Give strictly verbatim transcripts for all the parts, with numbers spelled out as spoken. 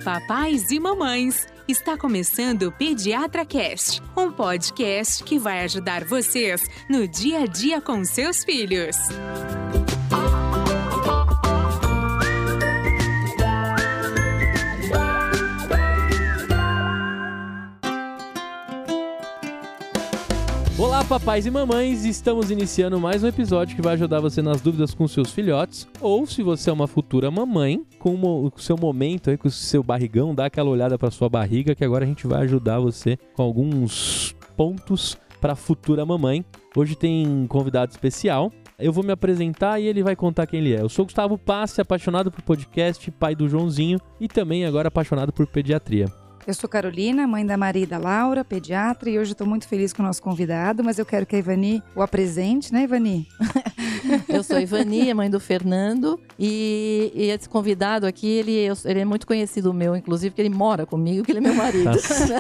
papais e mamães! Está começando o PediatraCast, um podcast que vai ajudar vocês no dia a dia com seus filhos. Olá, papais e mamães! Estamos iniciando mais um episódio que vai ajudar você nas dúvidas com seus filhotes, ou se você é uma futura mamãe, com o seu momento aí, com o seu barrigão, dá aquela olhada para sua barriga, que agora a gente vai ajudar você com alguns pontos para a futura mamãe. Hoje tem convidado especial. Eu vou me apresentar e ele vai contar quem ele é. Eu sou Gustavo Passi, apaixonado por podcast, pai do Joãozinho e também agora apaixonado por pediatria. Eu sou Carolina, mãe da Maria e da Laura, pediatra, e hoje estou muito feliz com o nosso convidado, mas eu quero que a Ivani o apresente, né, Ivani? Eu sou a Ivani, mãe do Fernando, e, e esse convidado aqui, ele, ele é muito conhecido meu, inclusive, porque ele mora comigo, que ele é meu marido.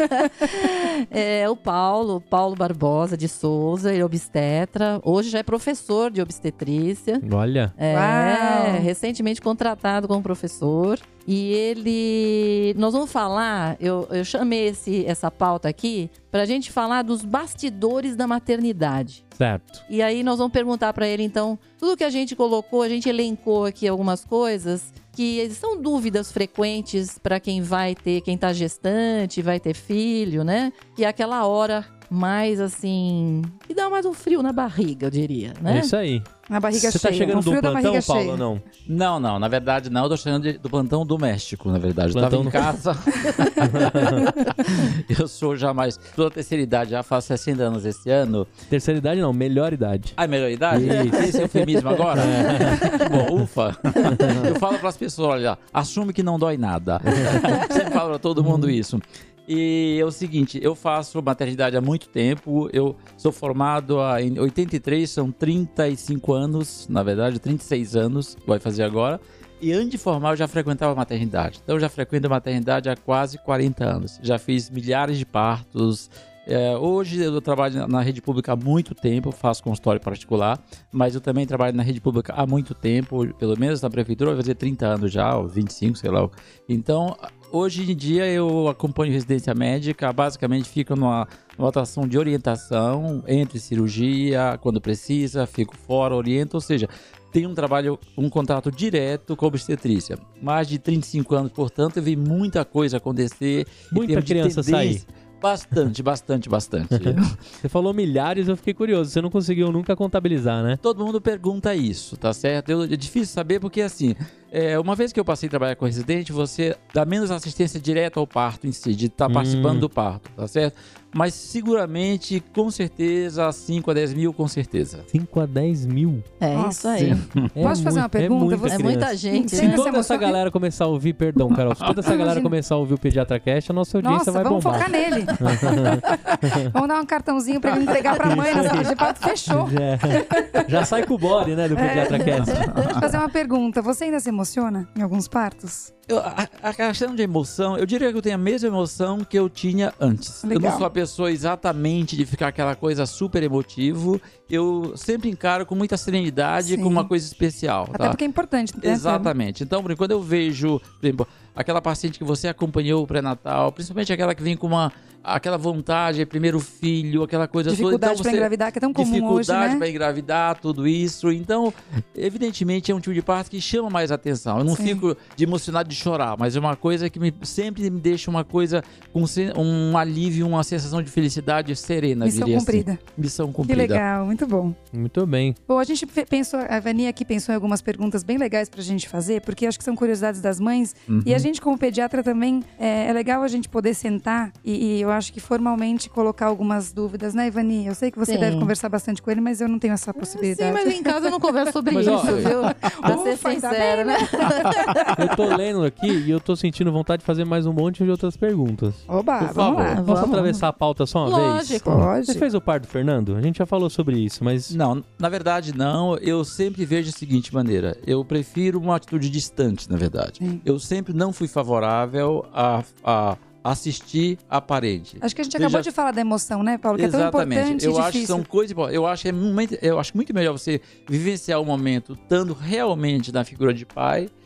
É o Paulo, Paulo Barbosa de Souza, ele é obstetra, hoje já é professor de obstetrícia. Olha! É, Uau. Recentemente contratado como professor. E ele... Nós vamos falar, eu, eu chamei esse, essa pauta aqui pra gente falar dos bastidores da maternidade. Certo. E aí nós vamos perguntar pra ele, então, tudo que a gente colocou, a gente elencou aqui algumas coisas que são dúvidas frequentes pra quem vai ter, quem tá gestante, vai ter filho, né? Que é aquela hora mais assim, que dá mais um frio na barriga, eu diria, né? É isso aí. Na barriga Você cheia. tá chegando um do frio da plantão, barriga Paulo, cheia. ou não? Não, não, na verdade não, eu tô chegando de, do plantão doméstico, na verdade. Plantão Eu tava em no- casa. Eu sou já mais, toda a terceira idade, já faço sessenta anos esse ano. Terceira idade não, melhor idade. Ah, melhor idade? Isso. Esse é o eufemismo agora? Que bom, ufa. Eu falo pras pessoas, olha, assume que não dói nada. Sempre falo pra todo mundo isso. E é o seguinte, eu faço maternidade há muito tempo, eu sou formado há- em oitenta e três, são trinta e cinco anos, na verdade, trinta e seis anos, vai fazer agora. E antes de formar eu já frequentava a maternidade, então eu já frequento a maternidade há quase quarenta anos. Já fiz milhares de partos. É, hoje eu trabalho na rede pública há muito tempo, faço consultório particular, mas eu também trabalho na rede pública há muito tempo, pelo menos na prefeitura, vai fazer trinta anos já, ou vinte e cinco, sei lá. Então, hoje em dia eu acompanho residência médica, basicamente fico numa, numa atuação de orientação, entre cirurgia, quando precisa, fico fora, oriento, ou seja, tenho um trabalho, um contato direto com a obstetrícia. Mais de trinta e cinco anos, portanto, eu vi muita coisa acontecer. em Muita termos de criança tendência. sair. Bastante, bastante, bastante. Você falou milhares, eu fiquei curioso. Você não conseguiu nunca contabilizar, né? Todo mundo pergunta isso, tá certo? Eu, é difícil saber porque, assim, é, uma vez que eu passei a trabalhar com residente, você dá menos assistência direta ao parto em si, de estar Hum. participando do parto, tá certo? Mas seguramente, com certeza, cinco a dez mil, com certeza. cinco a dez mil. É Nossa. isso aí. É Posso fazer mui- uma pergunta? É muita, Você- É criança. muita gente, Sim, Se né? essa toda emoção- essa galera começar a ouvir, perdão, Carol, se toda essa galera Imagina. começar a ouvir o PediatraCast, a nossa audiência Nossa, vai vamos bombar. focar nele. Vamos dar um cartãozinho pra ele entregar pra mãe na sala de parto. Fechou. É. Já sai com o body, né, do PediatraCast. Deixa eu fazer uma pergunta. Você ainda se emociona em alguns partos? Eu, a, a questão de emoção, eu diria que eu tenho a mesma emoção que eu tinha antes. Eu Legal. não sou a pessoa exatamente de ficar aquela coisa super emotivo. Eu sempre encaro com muita serenidade, Sim. como uma coisa especial. Até tá? porque é importante, né? Exatamente. Então, por exemplo, quando eu vejo, por exemplo, aquela paciente que você acompanhou o pré-natal, principalmente aquela que vem com uma, aquela vontade, primeiro filho, aquela coisa Dificuldade toda. Então, pra você- engravidar, que é tão comum hoje, dificuldade né? para engravidar, tudo isso. Então, evidentemente, é um tipo de parto que chama mais atenção. Eu não Sim. fico de emocionado de chorar, mas é uma coisa que me, sempre me deixa uma coisa com se- um alívio, uma sensação de felicidade serena, Missão diria cumprida. assim. Missão Que cumprida. legal, muito bom. Muito bem. Bom, a gente fe- pensou, a Vani aqui pensou em algumas perguntas bem legais pra gente fazer, porque acho que são curiosidades das mães. Uhum. E a gente, como pediatra, também é, é legal a gente poder sentar e, e eu acho que formalmente colocar algumas dúvidas, né, Ivani? Eu sei que você Sim. deve conversar bastante com ele, mas eu não tenho essa Sim, possibilidade. mas em casa eu não converso sobre Mas, isso, ó, viu? Pra ser Ufa, ainda sincera, bem, né? Eu tô lendo aqui e eu tô sentindo vontade de fazer mais um monte de outras perguntas. Oba, Por vamos favor. lá. Posso Vamos. atravessar a pauta só uma vez? Lógico. Pode. Você fez o parto do Fernando? A gente já falou sobre isso, mas... Não, na verdade não. Eu sempre vejo da seguinte maneira. Eu prefiro uma atitude distante, na verdade. Sim. Eu sempre não fui favorável a, a assistir a parente. Acho que a gente Veja- acabou de falar da emoção, né, Paulo? Que é tão Exatamente. importante Eu e acho que difícil. são coisas. Eu acho, que é muito, eu acho muito melhor você vivenciar o momento estando realmente na figura de pai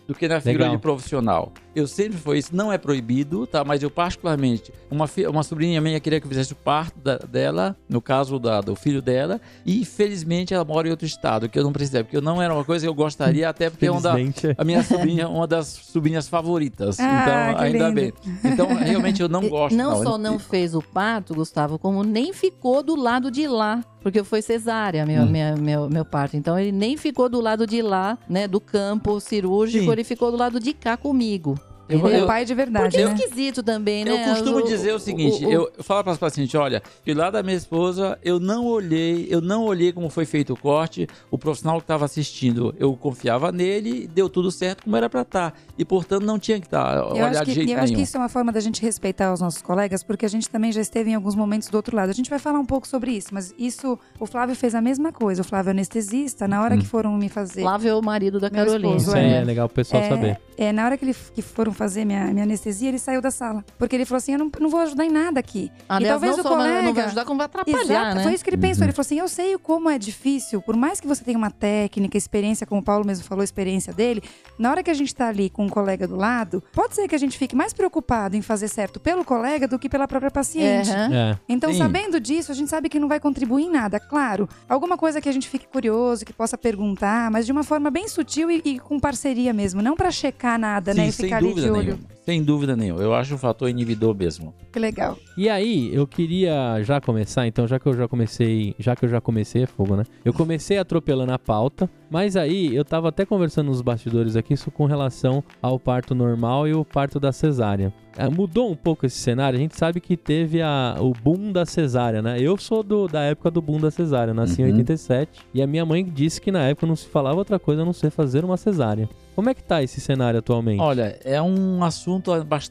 do que na figura Legal. de profissional. Eu sempre fui isso, não é proibido, tá? Mas eu particularmente, uma, fi- uma sobrinha minha queria que eu fizesse o parto da- dela, no caso da, do filho dela, e felizmente ela mora em outro estado, que eu não precisava, porque eu não era uma coisa que eu gostaria, até porque é uma da, Felizmente. a minha sobrinha, uma das sobrinhas favoritas. Ah, então, que ainda lindo. bem. Então, realmente eu não gosto. Não só não fez o parto, Gustavo, como nem ficou do lado de lá. Porque foi cesárea, meu, Hum. minha- meu, meu parto. Então, ele nem ficou do lado de lá, né? Do campo cirúrgico. Sim. Ele ficou do lado de cá comigo. Eu- Ele é eu- pai de verdade, Porque é né? esquisito também, né? Eu costumo O- dizer o seguinte, o- o- eu, eu falo para as pacientes, olha, que lá da minha esposa, eu não olhei, eu não olhei como foi feito o corte, o profissional que estava assistindo, eu confiava nele, deu tudo certo como era para estar. E, portanto, não tinha que estar, Eu olhar acho, de que, jeito eu acho nenhum. que isso é uma forma da gente respeitar os nossos colegas, porque a gente também já esteve em alguns momentos do outro lado. A gente vai falar um pouco sobre isso, mas isso, o Flávio fez a mesma coisa. O Flávio é anestesista, na hora Hum. que foram me fazer... Flávio é o marido da Meu Carolina. esposo, Isso aí é. é legal o pessoal É, saber. É, na hora que, ele, que foram fazer minha, minha anestesia, ele saiu da sala. Porque ele falou assim, eu não, não vou ajudar em nada aqui. Aliás, e talvez não o só colega... não vai ajudar, como vai atrapalhar, Exato, né? foi isso que ele pensou. Uhum. Ele falou assim, eu sei como é difícil, por mais que você tenha uma técnica, experiência, como o Paulo mesmo falou, a experiência dele, na hora que a gente tá ali com um colega do lado, pode ser que a gente fique mais preocupado em fazer certo pelo colega do que pela própria paciente. Aham. É. Então, Sim. sabendo disso, a gente sabe que não vai contribuir em nada. Claro, alguma coisa que a gente fique curioso, que possa perguntar, mas de uma forma bem sutil e, e com parceria mesmo. Não pra checar nada, né? Sim, E sem ficar ali de dúvida olho. nenhuma. Sem dúvida nenhuma. Eu acho um fator inibidor mesmo. Que legal. E aí, eu queria já começar, então, já que eu já comecei, já que eu já comecei, é fogo, né? Eu comecei atropelando a pauta, mas aí eu tava até conversando nos bastidores aqui isso com relação ao parto normal e o parto da cesárea. É, mudou um pouco esse cenário, a gente sabe que teve a, o boom da cesárea, né? Eu sou do, da época do boom da cesárea, nasci em Uhum. oitenta e sete, e a minha mãe disse que na época não se falava outra coisa a não ser fazer uma cesárea. Como é que tá esse cenário atualmente? Olha, é um assunto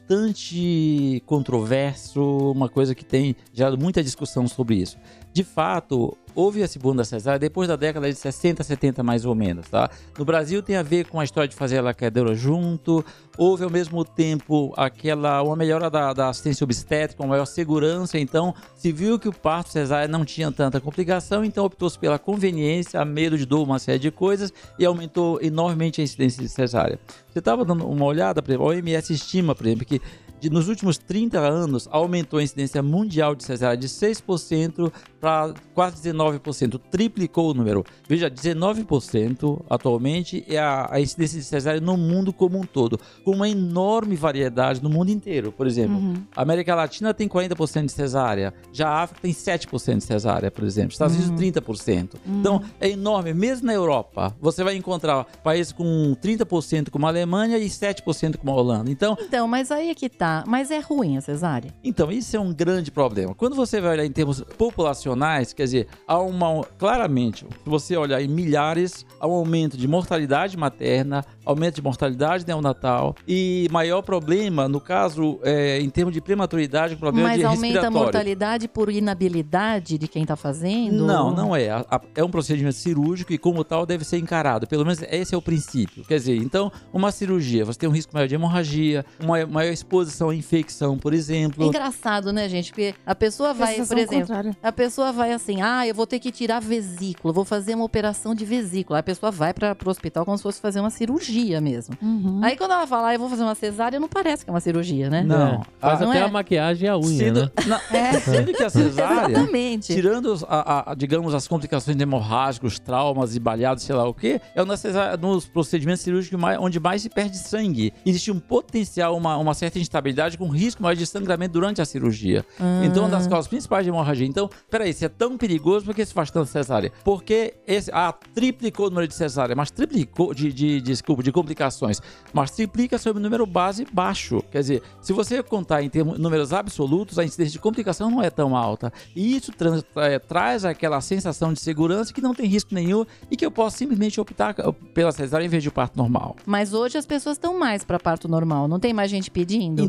bastante controverso, uma coisa que tem gerado muita discussão sobre isso. De fato, houve esse boom da cesárea depois da década de sessenta, setenta mais ou menos, tá? No Brasil tem a ver com a história de fazer a laqueadora junto, houve ao mesmo tempo aquela, uma melhora da, da assistência obstétrica, uma maior segurança, então se viu que o parto cesárea não tinha tanta complicação, então optou-se pela conveniência, a medo de dor, uma série de coisas, e aumentou enormemente a incidência de cesárea. Você estava dando uma olhada, por exemplo, a O M S estima, por exemplo, que de, nos últimos trinta anos aumentou a incidência mundial de cesárea de seis por cento para quase dezenove por cento, triplicou o número. Veja, dezenove por cento atualmente é a, a incidência de cesárea no mundo como um todo, com uma enorme variedade no mundo inteiro. Por exemplo, Uhum. a América Latina tem quarenta por cento de cesárea, já a África tem sete por cento de cesárea, por exemplo, Estados Unidos trinta por cento. Então, é enorme. Mesmo na Europa, você vai encontrar países com trinta por cento como a Alemanha e sete por cento como a Holanda. Então, Então, mas aí é que tá. Mas é ruim a cesárea? então, isso é um grande problema. Quando você vai olhar em termos populacionais, quer dizer, há uma. Claramente, se você olhar em milhares, há um aumento de mortalidade materna, aumento de mortalidade neonatal e maior problema, no caso, é, em termos de prematuridade, problema Mas de aumenta a respiratório. mortalidade por inabilidade de quem tá fazendo? Não, não é. A- a- É um procedimento cirúrgico e, como tal, deve ser encarado. Pelo menos esse é o princípio. Quer dizer, então, uma cirurgia, você tem um risco maior de hemorragia, uma maior exposição à infecção, por É exemplo. engraçado, né, gente? Porque a pessoa vai, por Sensação exemplo, contrária. a pessoa vai assim, ah, eu vou ter que tirar vesícula, vou fazer uma operação de vesícula. A pessoa vai para o hospital como se fosse fazer uma cirurgia mesmo. Uhum. Aí quando ela fala, ah, eu vou fazer uma cesárea, não parece que é uma cirurgia, né? Não. É, faz Ah, não até é? a maquiagem e a unha, Sendo, né? na- sendo que a cesárea, Exatamente. tirando, os- a- a- digamos, as complicações hemorrágicas, traumas e baleados, sei lá o quê, é uma cesárea, nos procedimentos cirúrgicos mais- onde mais se perde sangue. Existe um potencial, uma, uma certa instabilidade com risco maior de sangramento durante a cirurgia. Ah. Então, uma das causas principais de hemorragia. Então, peraí, se é tão perigoso, por que se faz tanta cesárea? Porque esse, ah, triplicou o número de cesárea, mas triplicou, de, de, desculpa, de complicações, mas triplica sobre o número base baixo. Quer dizer, se você contar em termos, números absolutos, a incidência de complicação não é tão alta. E isso trans, é, traz aquela sensação de segurança que não tem risco nenhum e que eu posso simplesmente optar pela cesárea em vez de parto normal. Mas hoje as pessoas estão mais para parto normal, não tem mais gente pedindo?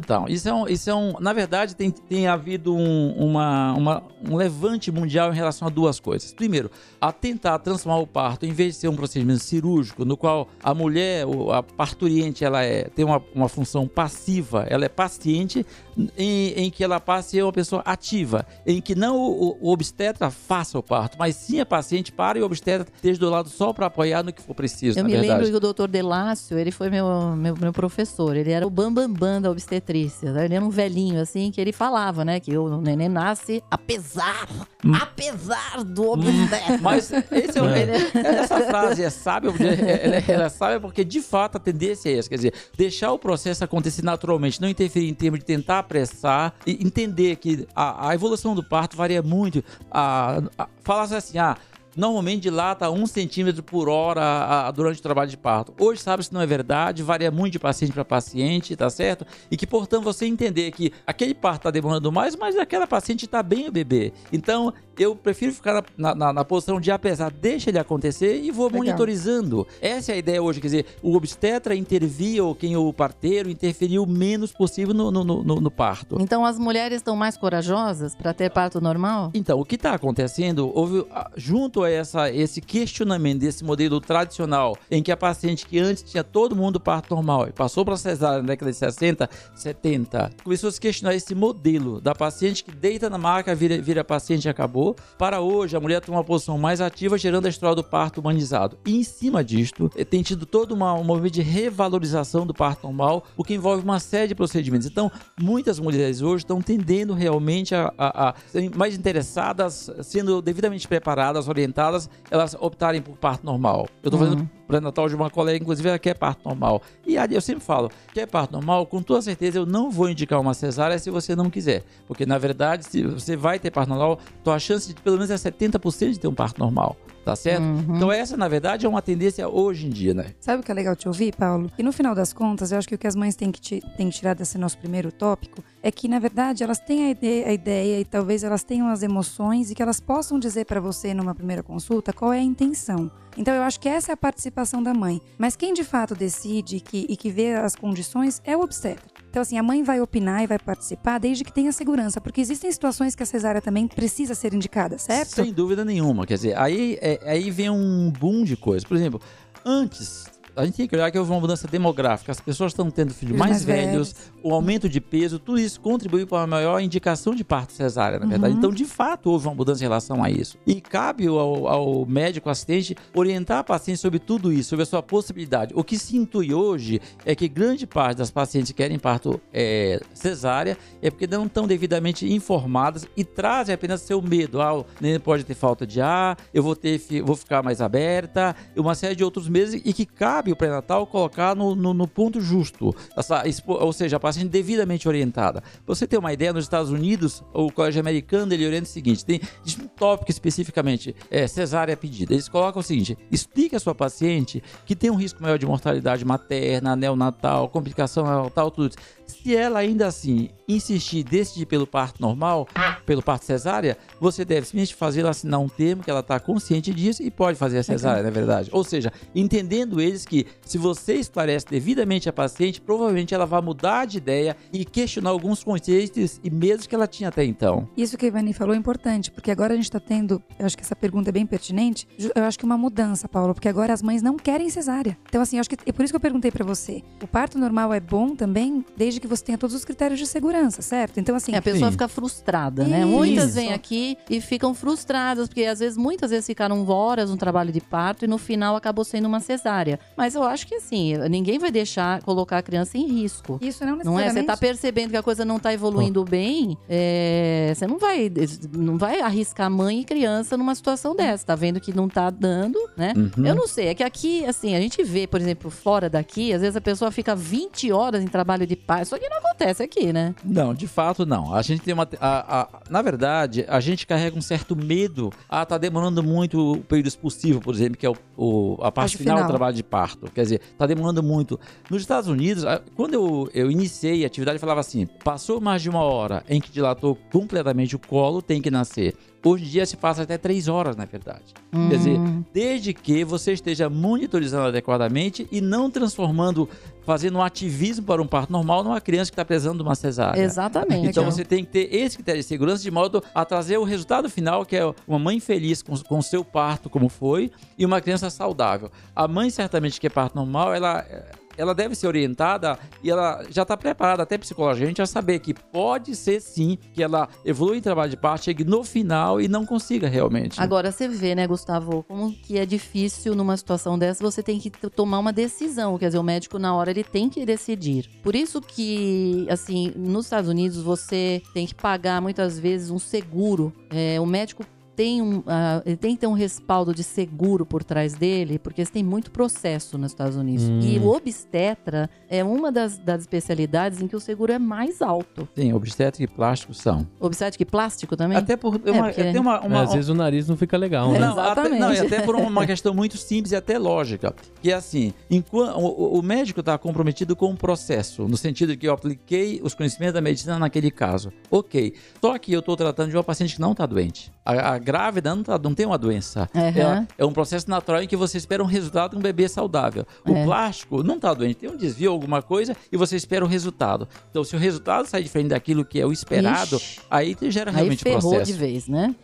Então, isso é um, isso é um na verdade, tem, tem havido um, uma, uma, um levante mundial em relação a duas coisas. Primeiro, a tentar transformar o parto, em vez de ser um procedimento cirúrgico, no qual a mulher, a parturiente, ela é, tem uma, uma função passiva, ela é paciente, em, em que ela passe a ser uma pessoa ativa, em que não o, o obstetra faça o parto, mas sim a paciente para e o obstetra esteja do lado só para apoiar no que for preciso. Eu na me verdade. lembro que o doutor Delácio, ele foi meu, meu, meu professor, ele era o bambambam bam, bam da obstetrícia, né? Ele era um velhinho assim, que ele falava, né, que o neném nasce apesar, hum. apesar do obstetra. Mas esse é o, é. essa frase é sábia, ela, ela é sábia porque de fato a tendência é essa, quer dizer, deixar o processo acontecer naturalmente, não interferir em termos de tentar apressar e entender que a, a evolução do parto varia muito. A, a, falar assim, ah, normalmente dilata um centímetro por hora a, a, durante o trabalho de parto. Hoje sabe se não é verdade, varia muito de paciente para paciente, tá certo? E que, portanto, você entender que aquele parto está demorando mais, mas aquela paciente está bem o bebê. Então, eu prefiro ficar na, na, na posição de apesar, deixa ele acontecer e vou Legal. monitorizando. Essa é a ideia hoje, quer dizer, o obstetra intervia, ou quem o parteiro interferiu o menos possível no, no, no, no parto. Então, as mulheres estão mais corajosas para ter parto normal? Então, o que está acontecendo, houve, junto a essa, esse questionamento desse modelo tradicional, em que a paciente que antes tinha todo mundo parto normal e passou para cesárea na década de sessenta, setenta, começou a se questionar esse modelo da paciente que deita na maca, vira, vira paciente e acabou. Para hoje, a mulher tem uma posição mais ativa, gerando a história do parto humanizado. E em cima disto, tem tido todo uma, um movimento de revalorização do parto normal, o que envolve uma série de procedimentos. Então, muitas mulheres hoje estão tendendo realmente a, a, a serem mais interessadas, sendo devidamente preparadas, orientadas, elas optarem por parto normal. Eu estou fazendo pré-natal de uma colega, inclusive ela quer parto normal. E ali eu sempre falo, quer parto normal? Com toda certeza eu não vou indicar uma cesárea se você não quiser. Porque, na verdade, se você vai ter parto normal, tua chance de pelo menos é setenta por cento de ter um parto normal. Tá certo? Uhum. Então essa, na verdade, é uma tendência hoje em dia, né? Sabe o que é legal te ouvir, Paulo? E no final das contas, eu acho que o que as mães têm que, te, têm que tirar desse nosso primeiro tópico é que, na verdade, elas têm a ideia, a ideia e talvez elas tenham as emoções e que elas possam dizer para você numa primeira consulta qual é a intenção. Então, eu acho que essa é a participação da mãe. Mas quem de fato decide que, e que vê as condições é o obstetra. Então, assim, a mãe vai opinar e vai participar desde que tenha segurança, porque existem situações que a cesárea também precisa ser indicada, certo? Sem dúvida nenhuma. Quer dizer, aí, é, aí vem um boom de coisas. Por exemplo, antes, a gente tem que olhar que houve uma mudança demográfica. As pessoas estão tendo filhos mais, mais velhos, velhos, o aumento de peso, tudo isso contribui para uma maior indicação de parto cesárea, na verdade. Uhum. Então, de fato, houve uma mudança em relação a isso. E cabe ao, ao médico assistente orientar a paciente sobre tudo isso, sobre a sua possibilidade. O que se intui hoje é que grande parte das pacientes que querem parto é, cesárea é porque não estão devidamente informadas e trazem apenas seu medo. Ah, o neném pode ter falta de ar, eu vou, ter, vou ficar mais aberta, uma série de outros meses, e que cabe o pré-natal colocar no, no, no ponto justo, essa, ou seja, a paciente devidamente orientada. Pra você ter uma ideia, nos Estados Unidos, o Colégio Americano, ele orienta o seguinte, tem um tópico especificamente, é, cesárea pedida. Eles colocam o seguinte, explique a sua paciente que tem um risco maior de mortalidade materna, neonatal, complicação neonatal, tudo isso. Se ela ainda assim insistir, decidir pelo parto normal, pelo parto cesárea, você deve simplesmente fazê-la assinar um termo que ela está consciente disso e pode fazer a cesárea, okay. Na verdade. Ou seja, entendendo eles que se você esclarece devidamente a paciente, provavelmente ela vai mudar de ideia e questionar alguns conceitos e medos que ela tinha até então. Isso que a Ivani falou é importante, porque agora a gente está tendo, eu acho que essa pergunta é bem pertinente, eu acho que uma mudança, Paulo, porque agora as mães não querem cesárea. Então assim, eu acho que é por isso que eu perguntei para você, o parto normal é bom também, desde que você tenha todos os critérios de segurança, certo? Então assim... É, a pessoa sim. fica frustrada, né? Isso. Muitas vêm aqui e ficam frustradas, porque às vezes, muitas vezes ficaram horas no trabalho de parto e no final acabou sendo uma cesárea. Mas eu acho que assim, ninguém vai deixar colocar a criança em risco. Isso não necessariamente. Não é? Você tá percebendo que a coisa não tá evoluindo oh. bem, é... você não vai, não vai arriscar mãe e criança numa situação dessa. Tá vendo que não tá dando, né? Uhum. Eu não sei, é que aqui, assim, a gente vê, por exemplo, fora daqui, às vezes a pessoa fica vinte horas em trabalho de parto. Isso aqui não acontece aqui, né? Não, de fato não. A gente tem uma... A, a, na verdade, a gente carrega um certo medo. Ah, tá demorando muito o período expulsivo, por exemplo, que é o, o, a parte final, final do trabalho de parto. Quer dizer, tá demorando muito. Nos Estados Unidos, quando eu, eu iniciei a atividade, eu falava assim, passou mais de uma hora em que dilatou completamente o colo, tem que nascer. Hoje em dia se passa até três horas, na verdade. Hum. Quer dizer, desde que você esteja monitorizando adequadamente e não transformando, fazendo um ativismo para um parto normal numa criança que está precisando de uma cesárea. Exatamente. Então você tem que ter esse critério de segurança de modo a trazer o resultado final, que é uma mãe feliz com, com o seu parto, como foi, e uma criança saudável. A mãe, certamente, que é parto normal, ela... ela deve ser orientada e ela já está preparada até psicologicamente a saber que pode ser sim que ela evolui em trabalho de parto, chegue no final e não consiga realmente. Agora você vê, né, Gustavo, como que é difícil numa situação dessa, você tem que t- tomar uma decisão, quer dizer, o médico na hora ele tem que decidir. Por isso que, assim, nos Estados Unidos você tem que pagar muitas vezes um seguro, é, o médico tem um, uh, ele tem que ter um respaldo de seguro por trás dele, porque tem muito processo nos Estados Unidos. Hum. E o obstetra é uma das, das especialidades em que o seguro é mais alto. Sim, obstétrica e plástico são. Obstétrica e plástico também? Até por uma, porque- tem uma, uma, É, às vezes o nariz não fica legal, né? Não, até, Exatamente. não, e até por uma questão muito simples e até lógica. Que é assim, enquanto, o, o médico está comprometido com o processo, no sentido de que eu apliquei os conhecimentos da medicina naquele caso. Ok. Só que eu estou tratando de uma paciente que não está doente. A, a grávida não, tá, não tem uma doença. Uhum. Ela- é um processo natural em que você espera um resultado de um bebê saudável. O É. plástico não está doente, tem um desvio, alguma coisa, e você espera o resultado. Então, se o resultado sair diferente daquilo que é o esperado, Ixi. aí gera Aí realmente o ferrou processo. de vez, né?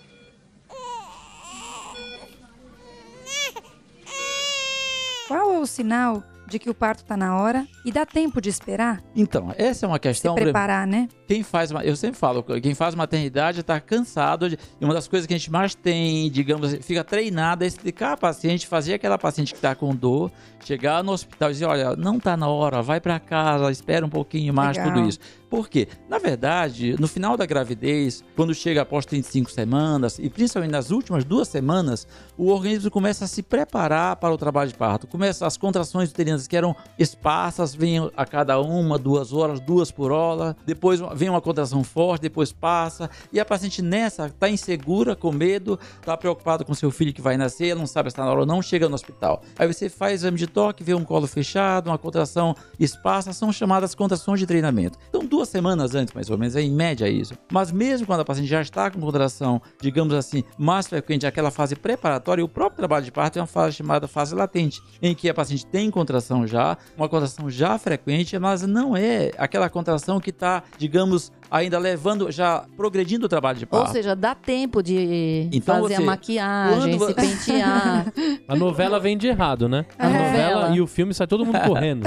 Qual é o sinal de que o parto tá na hora e dá tempo de esperar? Então, essa é uma Se questão... por exemplo, preparar, né? Quem faz, ma- eu sempre falo, quem faz maternidade está cansado de, e uma das coisas que a gente mais tem, digamos assim, fica treinado é explicar a paciente, fazer aquela paciente que está com dor, chegar no hospital e dizer, olha, não está na hora, vai para casa, espera um pouquinho mais, Legal. tudo isso. Por quê? Na verdade, no final da gravidez, quando chega após trinta e cinco semanas, e principalmente nas últimas duas semanas, o organismo começa a se preparar para o trabalho de parto. Começa as contrações uterinas que eram esparsas, vêm a cada uma, duas horas, duas por hora, depois vem uma contração forte, depois passa, e a paciente nessa está insegura, com medo, está preocupada com seu filho que vai nascer, ela não sabe se está na hora ou não, chega no hospital. Aí você faz exame de toque, vê um colo fechado, uma contração esparsa, são chamadas contrações de treinamento. Então, duas semanas antes, mais ou menos, é em média isso. Mas mesmo quando a paciente já está com contração, digamos assim, mais frequente, aquela fase preparatória, o próprio trabalho de parto é uma fase chamada fase latente, em que a paciente tem contração já, uma contração já frequente, mas não é aquela contração que está, digamos, ainda levando, já progredindo o trabalho de parto. Ou seja, dá tempo de Então fazer você- a maquiagem, quando se vo- pentear. A novela vem de errado, né? A É. novela e o filme sai todo mundo correndo.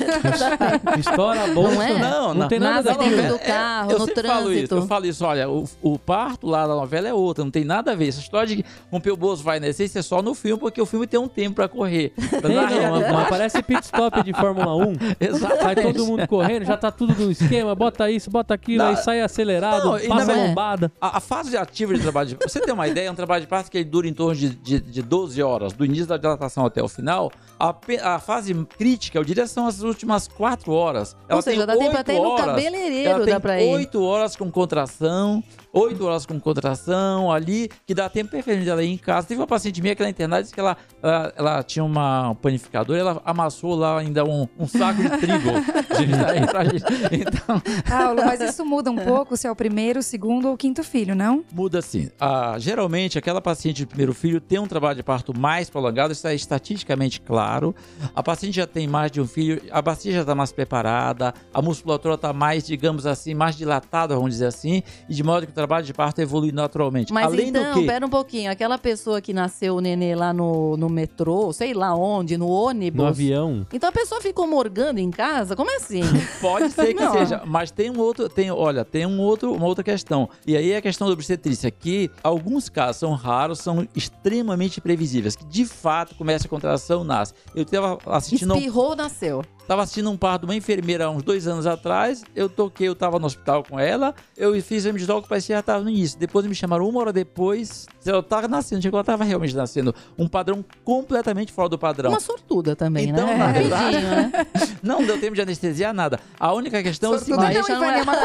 Estoura a bolsa. Não é? Não, Não não. tem nada Nasa daquilo. dentro do carro, eu no sempre falo isso, trânsito. eu falo isso, olha, o, o parto lá da novela é outra, não tem nada a ver. Essa história de que romper o bolso vai nascer, isso é só no filme, porque o filme tem um tempo pra correr. Tem, Na não, mas, realidade- mas parece pit stop de Fórmula um. Exatamente. Sai todo mundo correndo, já tá tudo no esquema, bota isso, bota aquilo, Não, aí sai acelerado, não, e passa não é. lombada. A, a fase ativa de trabalho de você tem uma ideia, é um trabalho de parto que ele dura em torno de, de, de doze horas, do início da dilatação até o final. A, pe- a fase crítica, eu diria, são as últimas quatro horas. Ou seja, tem dá tempo oito até ir no horas, cabeleireiro, ela dá pra ir. tem oito horas com contração, oito horas com contração ali, que dá tempo perfeitamente dela ir em casa. Teve uma paciente minha que ela internada, disse que ela, ela, ela tinha uma panificadora, ela amassou lá ainda um, um saco de trigo. Gente, aí pra gente. Então, Paulo, mas isso muda um pouco se é o primeiro, o segundo ou o quinto filho, não? muda assim. Ah, geralmente, aquela paciente de primeiro filho tem um trabalho de parto mais prolongado, isso é estatisticamente claro. A paciente já tem mais de um filho, a bacia já está mais preparada, a musculatura está mais, digamos assim, mais dilatada, vamos dizer assim, e de modo que o trabalho de parto evolui naturalmente. Mas Além então, do que, pera um pouquinho. Aquela pessoa que nasceu o nenê lá no, no metrô, sei lá onde, no ônibus. No avião. Então a pessoa ficou morgando em casa? Como é assim? pode ser que Não. seja, mas tem um outro, tem, olha, tem um outro, uma outra questão. E aí é a questão da obstetrícia, que alguns casos são raros, são extremamente previsíveis, que de fato começa a contração, nasce. Eu estava assistindo um Espirrou, nasceu. Tava assistindo um parto de uma enfermeira há uns dois anos atrás. Eu toquei, eu tava no hospital com ela. Eu fiz exame de toque que parecia que ela tava no início. Depois me chamaram uma hora depois. Ela tava nascendo, chegou, ela tava realmente nascendo. Um padrão completamente fora do padrão. Uma sortuda também, Então, né? na Rapidinho, verdade- né? Não deu tempo de anestesiar nada. A única questão é o Sortuda seguinte. Aí não, já não Ivani, é- é uma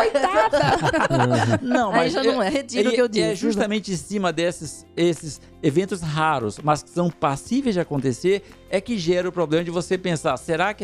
coitada. Não, Aí mas já não é, retiro o e- que eu e disse. É justamente em cima desses esses eventos raros, mas que são passíveis de acontecer, é que gera o problema de você pensar, será que é seguro eu ter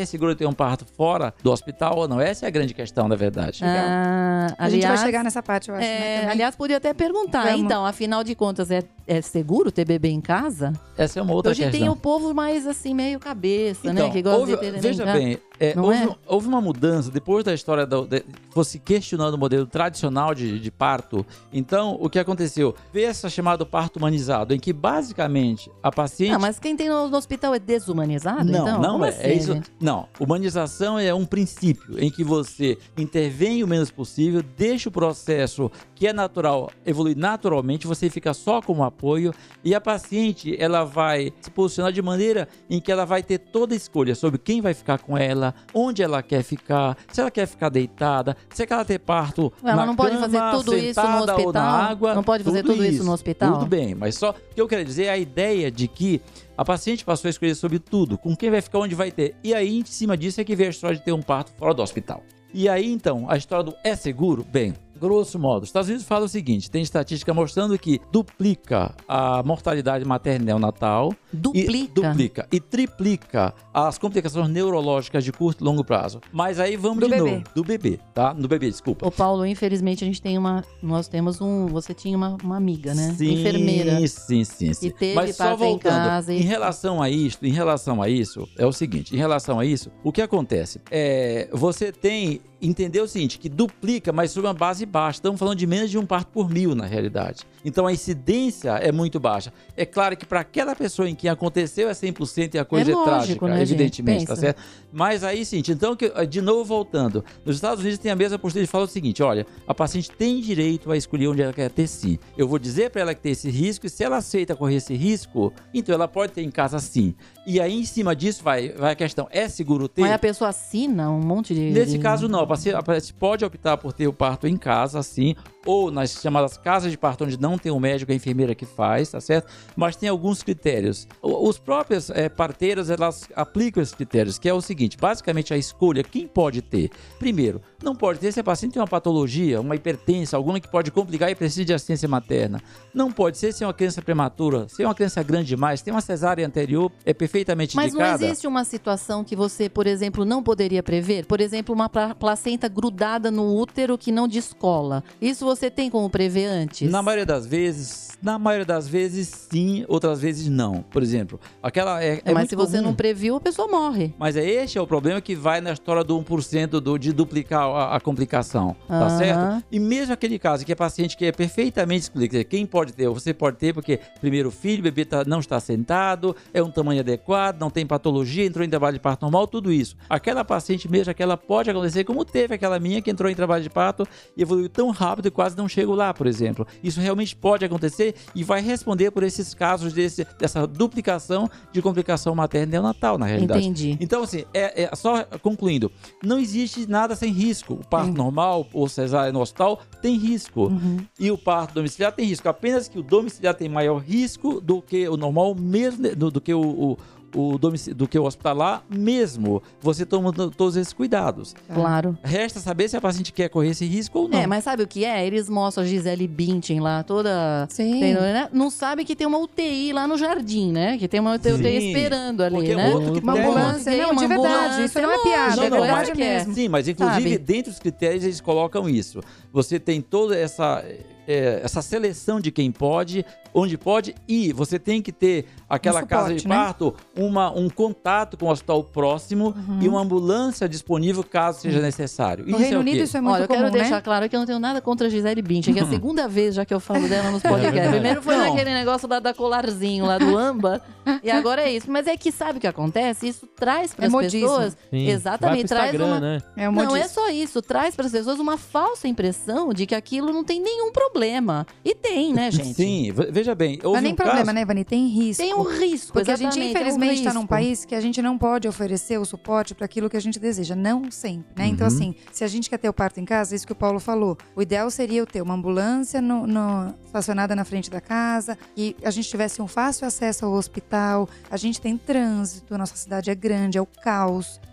ter um parto fora do hospital ou não? Essa é a grande questão, na verdade. Ah, A gente vai aliás, chegar nessa parte, eu acho. é, né, também. aliás, podia até perguntar, Vamos. então, afinal de contas, é, é seguro ter bebê em casa? Essa é uma outra Hoje questão. tem o povo mais assim, meio cabeça, né? Então, Que gosta houve- de ter neném veja em casa. bem, é, Não houve, é? houve uma mudança depois da história da, da, que fosse questionando o modelo tradicional de, de parto. Então, o que aconteceu? Veio essa chamada parto humanizado, em que basicamente a paciente. Ah, mas quem tem no, no hospital é desumanizado, Não, então? não Como é. assim, é isso. gente? Não, humanização é um princípio em que você intervém o menos possível, deixa o processo que é natural evoluir naturalmente, você fica só como apoio e a paciente ela vai se posicionar de maneira em que ela vai ter toda a escolha sobre quem vai ficar com ela, onde ela quer ficar, se ela quer ficar deitada, se ela quer ter parto Ela na não pode cama, fazer tudo isso no sentada ou hospital? na água. Não pode fazer tudo isso no hospital? Tudo bem, mas só o que eu quero dizer é a ideia de que a paciente passou a escolher sobre tudo, com quem vai ficar, onde vai ter. E aí, em cima disso, é que veio a história de ter um parto fora do hospital. E aí, então, a história do é seguro? Bem, grosso modo, os Estados Unidos falam o seguinte, tem estatística mostrando que duplica a mortalidade materna e neonatal. Duplica? E, duplica. E triplica as complicações neurológicas de curto e longo prazo. Mas aí vamos Do de bebê. novo. Do bebê, tá? Do bebê, desculpa. Ô Paulo, infelizmente a gente tem uma, nós temos um, você tinha uma, uma amiga, né? Sim, Enfermeira. Sim, sim, sim. Que teve Mas só parto em voltando, casa e- em relação a isso, em relação a isso, é o seguinte, em relação a isso, o que acontece? É, você tem, entender o seguinte, que duplica, mas sobre uma base baixa. Estamos falando de menos de um parto por mil, na realidade. Então a incidência é muito baixa. É claro que para aquela pessoa em que aconteceu é cem por cento e a coisa É é, lógico, trágica, né, evidentemente, gente? tá Pensa. certo? Mas aí, sim, então, que- de novo voltando, nos Estados Unidos tem a mesma postura de falar o seguinte, olha, a paciente tem direito a escolher onde ela quer ter sim. Eu vou dizer para ela que tem esse risco e se ela aceita correr esse risco, então ela pode ter em casa sim. E aí, em cima disso, vai, vai a questão, é seguro ter? Mas a pessoa assina um monte de... Nesse de- caso, não. A paciente, a paciente pode optar por ter o parto em casa, assim, ou nas chamadas casas de parto, onde não tem um médico, a enfermeira que faz, tá certo? Mas tem alguns critérios. O- Os próprios eh, parteiras, elas aplicam esses critérios, que é o seguinte, basicamente a escolha, quem pode ter? Primeiro, não pode ter se a paciente tem uma patologia, uma hipertensa, alguma que pode complicar e precisa de assistência materna. Não pode ser se é uma criança prematura, se é uma criança grande demais, tem uma cesárea anterior, é perfeitamente Mas não indicada. existe uma situação que você, por exemplo, não poderia prever? Por exemplo, uma pla- placenta grudada no útero que não descola. Isso você tem como prever antes? Na maioria das vezes, na maioria das vezes sim, outras vezes não. Por exemplo, aquela é, É, é mas muito se você comum. não previu, a pessoa morre. Mas é este é o problema que vai na história do um por cento do, de duplicar a, a complicação, tá Aham. certo? E mesmo aquele caso que é paciente que é perfeitamente explica, quem pode ter, você pode ter porque primeiro o filho, o bebê tá, não está sentado, é um tamanho adequado, não tem patologia, entrou em trabalho de parto normal, tudo isso. Aquela paciente mesmo, aquela pode acontecer como teve aquela minha que entrou em trabalho de parto e evoluiu tão rápido e quase não chegou lá, por exemplo. Isso realmente pode acontecer e vai responder por esses casos desse, dessa duplicação de complicação materna e neonatal, na realidade. Entendi. Então, assim, é, é- só concluindo, não existe nada sem risco. O parto normal ou cesárea no hospital tem risco. E o parto domiciliar tem risco. Apenas que o domiciliar tem maior risco do que o normal, mesmo do, do que o, o, o domici- do que o hospitalar, mesmo você tomando todos esses cuidados. Claro. Resta saber se a paciente quer correr esse risco ou não. É, mas sabe o que é? Eles mostram a Gisele Bündchen lá, toda... Sim. Tem, né? Não sabe que tem uma U T I lá no jardim, né? Que tem uma U T I Sim, esperando ali, porque né? outro que Uma tem- ambulância, Tem não, uma de verdade. ambulância, Isso não é lógico, piada, é Não, não, verdade mas- mesmo. Sim, mas inclusive Sabe? dentro dos critérios eles colocam isso. Você tem toda essa, é, essa seleção de quem pode, onde pode, e você tem que ter aquela Um casa de suporte, né? parto, uma, um contato com o hospital próximo e uma ambulância disponível caso seja necessário. No Isso Reino é o Unido quê? isso é muito Olha, eu comum, quero deixar né? claro que eu não tenho nada contra a Gisele Bündchen, que é a segunda vez já que eu falo dela nos podcasts. verdade. Primeiro foi Não. naquele negócio lá da colarzinho, lá do Amba, e agora é isso. Mas é que sabe o que acontece? Isso traz para É as modismo. pessoas... Sim. Exatamente, Vai pro traz Instagram, uma... né? É um Não modismo. é só isso, traz para as pessoas uma falsa impressão de que aquilo não tem nenhum problema. E tem, né, gente? Sim, ve- veja bem. Não Houve é nem um problema, caso... né, Vani? Tem risco. Tem um risco, Porque a gente, exatamente, infelizmente, é um está num risco. país que a gente não pode oferecer o suporte para aquilo que a gente deseja. Não sempre, né? Então, Uhum. assim, se a gente quer ter o parto em casa, isso que o Paulo falou. O ideal seria eu ter uma ambulância no, no- estacionada na frente da casa, que a gente tivesse um fácil acesso ao hospital. A gente tem trânsito, a nossa cidade é grande, é o caos.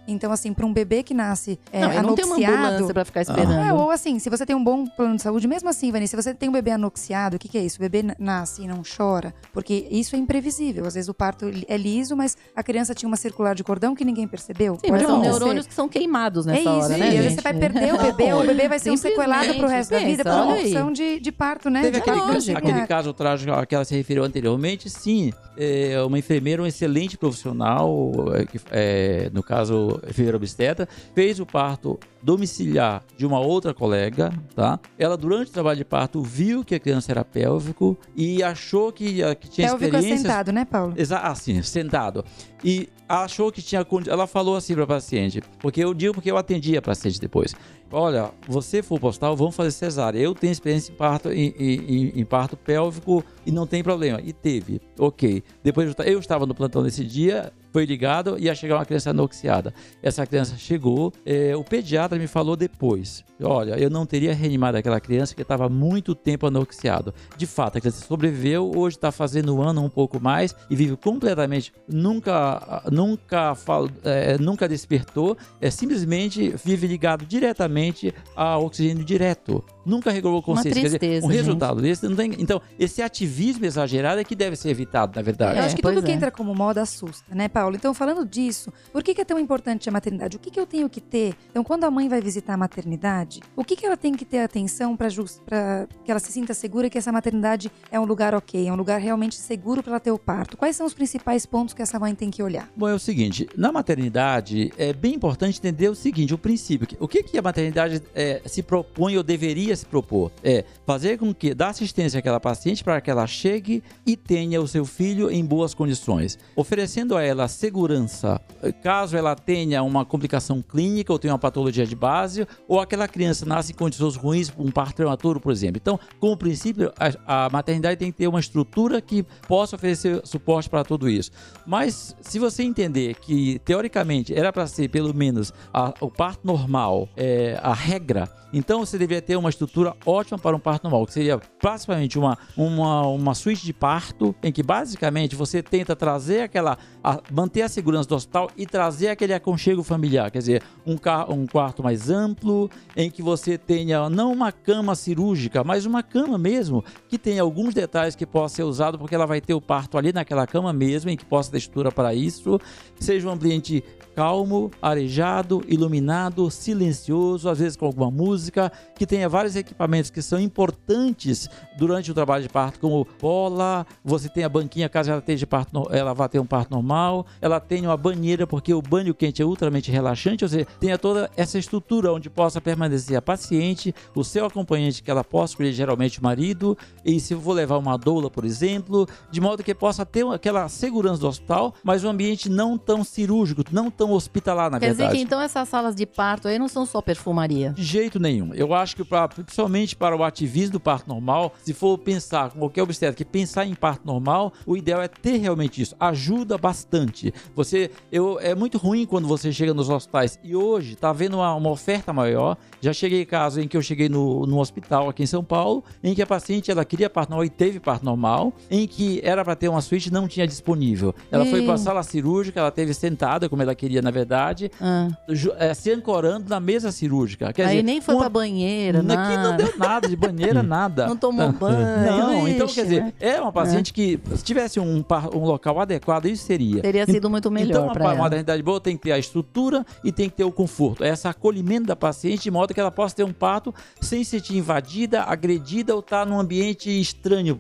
Então, assim, para um bebê que nasce é, não, eu não tenho uma ambulância anoxiado... pra ficar esperando. É, ou assim, se você tem um bom plano de saúde, mesmo assim, Vani, se você tem um bebê anoxiado, o que, que é isso? O bebê na- nasce e não chora, porque isso é imprevisível. Às vezes o parto é liso, mas a criança tinha uma circular de cordão que ninguém percebeu. Sim, mas Pode são acontecer. neurônios que são queimados É nessa isso, hora, e né, às vezes gente? você vai perder o bebê, o bebê vai ser um sequelado pro resto da Simplesmente, vida por pensa, uma olha aí. opção de, de parto, né? Teve De aquele, parto aquele ciliar. caso trágico a que ela se referiu anteriormente, sim. É uma enfermeira, um excelente profissional, é, que, é, no caso, enfermeira obstetra, fez o parto domiciliar de uma outra colega, tá? Ela, durante o trabalho de parto, viu que a criança era pélvico e achou que, que tinha Pélvico é experiências... sentado, né, Paulo? Exa ah, sim, sentado. E achou que tinha condi- ela falou assim para a paciente, porque eu digo porque eu atendi a paciente depois. Olha, você for pro hospital, vamos fazer cesárea. Eu tenho experiência em parto, em, em- em parto pélvico e não tem problema. E teve, ok. Depois eu, ta- eu estava no plantão nesse dia, foi ligado e ia chegar uma criança anoxiada. Essa criança chegou, eh, o pediatra me falou depois. Olha, eu não teria reanimado aquela criança que estava muito tempo anoxiado. De fato, a criança sobreviveu, hoje está fazendo um ano, um pouco mais, e vive completamente, nunca, nunca, fal, eh, nunca despertou, é, simplesmente vive ligado diretamente ao oxigênio direto. Nunca regulou consciência. Quer dizer, tristeza, um gente. resultado desse não tem. Então, esse ativismo exagerado é que deve ser evitado, na verdade. Eu É, acho que pois tudo que é. entra como moda assusta, né, Paulo? Então, falando disso, por que, que é tão importante a maternidade? O que, que eu tenho que ter? Então, quando a mãe vai visitar a maternidade, o que, que ela tem que ter atenção para que ela se sinta segura que essa maternidade é um lugar ok, é um lugar realmente seguro para ela ter o parto? Quais são os principais pontos que essa mãe tem que olhar? Bom, é o seguinte, na maternidade é bem importante entender o seguinte, o princípio, o que, que a maternidade é, se propõe ou deveria se propor? É fazer com que, dar assistência àquela paciente para que ela chegue e tenha o seu filho em boas condições, oferecendo a ela segurança, caso ela tenha uma complicação clínica ou tenha uma patologia de base, ou aquela criança nasce em condições ruins, um parto prematuro, por exemplo. Então, como princípio, a, a maternidade tem que ter uma estrutura que possa oferecer suporte para tudo isso. Mas, se você entender que, teoricamente, era para ser, pelo menos, a, o parto normal, é, a regra, então você deveria ter uma estrutura ótima para um parto normal, que seria praticamente uma, uma, uma suíte de parto, em que basicamente você tenta trazer aquela, a, manter a segurança do hospital e trazer aquele aconchego familiar, quer dizer, um, car, um quarto mais amplo, em que você tenha não uma cama cirúrgica, mas uma cama mesmo, que tenha alguns detalhes que possa ser usado, porque ela vai ter o parto ali naquela cama mesmo, em que possa ter estrutura para isso, seja um ambiente calmo, arejado, iluminado, silencioso, às vezes com alguma música, que tenha vários equipamentos que são importantes durante o trabalho de parto, como bola, você tem a banquinha, caso ela esteja de parto, ela vá ter um parto normal, ela tem uma banheira, porque o banho quente é ultramente relaxante, ou seja, tenha toda essa estrutura onde possa permanecer a paciente, o seu acompanhante, que ela possa escolher geralmente o marido, e se eu vou levar uma doula, por exemplo, de modo que possa ter aquela segurança do hospital, mas um ambiente não tão cirúrgico, não tão hospitalar, na Quer verdade. dizer que então essas salas de parto aí não são só perfumaria? De jeito nenhum. Eu acho que, pra, principalmente para o ativismo do parto normal, se for pensar com qualquer obstetra que pensar em parto normal, o ideal é ter realmente isso. Ajuda bastante. Você, eu, é muito ruim quando você chega nos hospitais e hoje está havendo uma, uma oferta maior. Já cheguei em casos em que eu cheguei no, no hospital aqui em São Paulo, em que a paciente ela queria parto normal e teve parto normal, em que era para ter uma suíte e não tinha disponível. Ela Meu. foi para a sala cirúrgica, ela teve sentada como ela queria, na verdade, Ah. ju- é, se ancorando na mesa cirúrgica. Quer Aí dizer, nem foi uma- pra banheira, Aqui nada. não deu nada de banheira, nada. Não tomou banho. Não, então Ixi, quer dizer, né? é uma paciente que, se tivesse um, par- um local adequado, isso seria. Teria sido muito melhor Então, uma pra pa- ela. maternidade boa tem que ter a estrutura e tem que ter o conforto. É esse acolhimento da paciente, de modo que ela possa ter um parto sem se sentir invadida, agredida ou estar num ambiente estranho.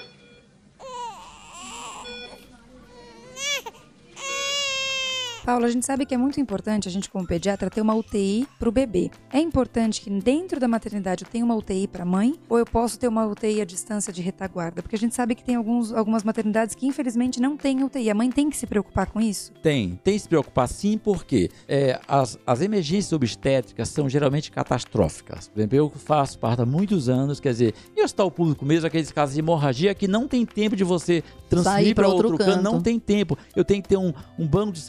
Paula, a gente sabe que é muito importante a gente, como pediatra, ter uma U T I para o bebê. É importante que dentro da maternidade eu tenha uma U T I para a mãe ou eu posso ter uma U T I à distância de retaguarda? Porque a gente sabe que tem alguns, algumas maternidades que infelizmente não têm U T I. A mãe tem que se preocupar com isso? Tem, tem que se preocupar sim, porque é, as, as emergências obstétricas são geralmente catastróficas. Por exemplo, eu faço parto há muitos anos, quer dizer, em hospital público mesmo, aqueles casos de hemorragia que não tem tempo de você transferir Sair pra para outro outro canto, canto. não tem tempo. Eu tenho que ter um, um banco de sangue seguro,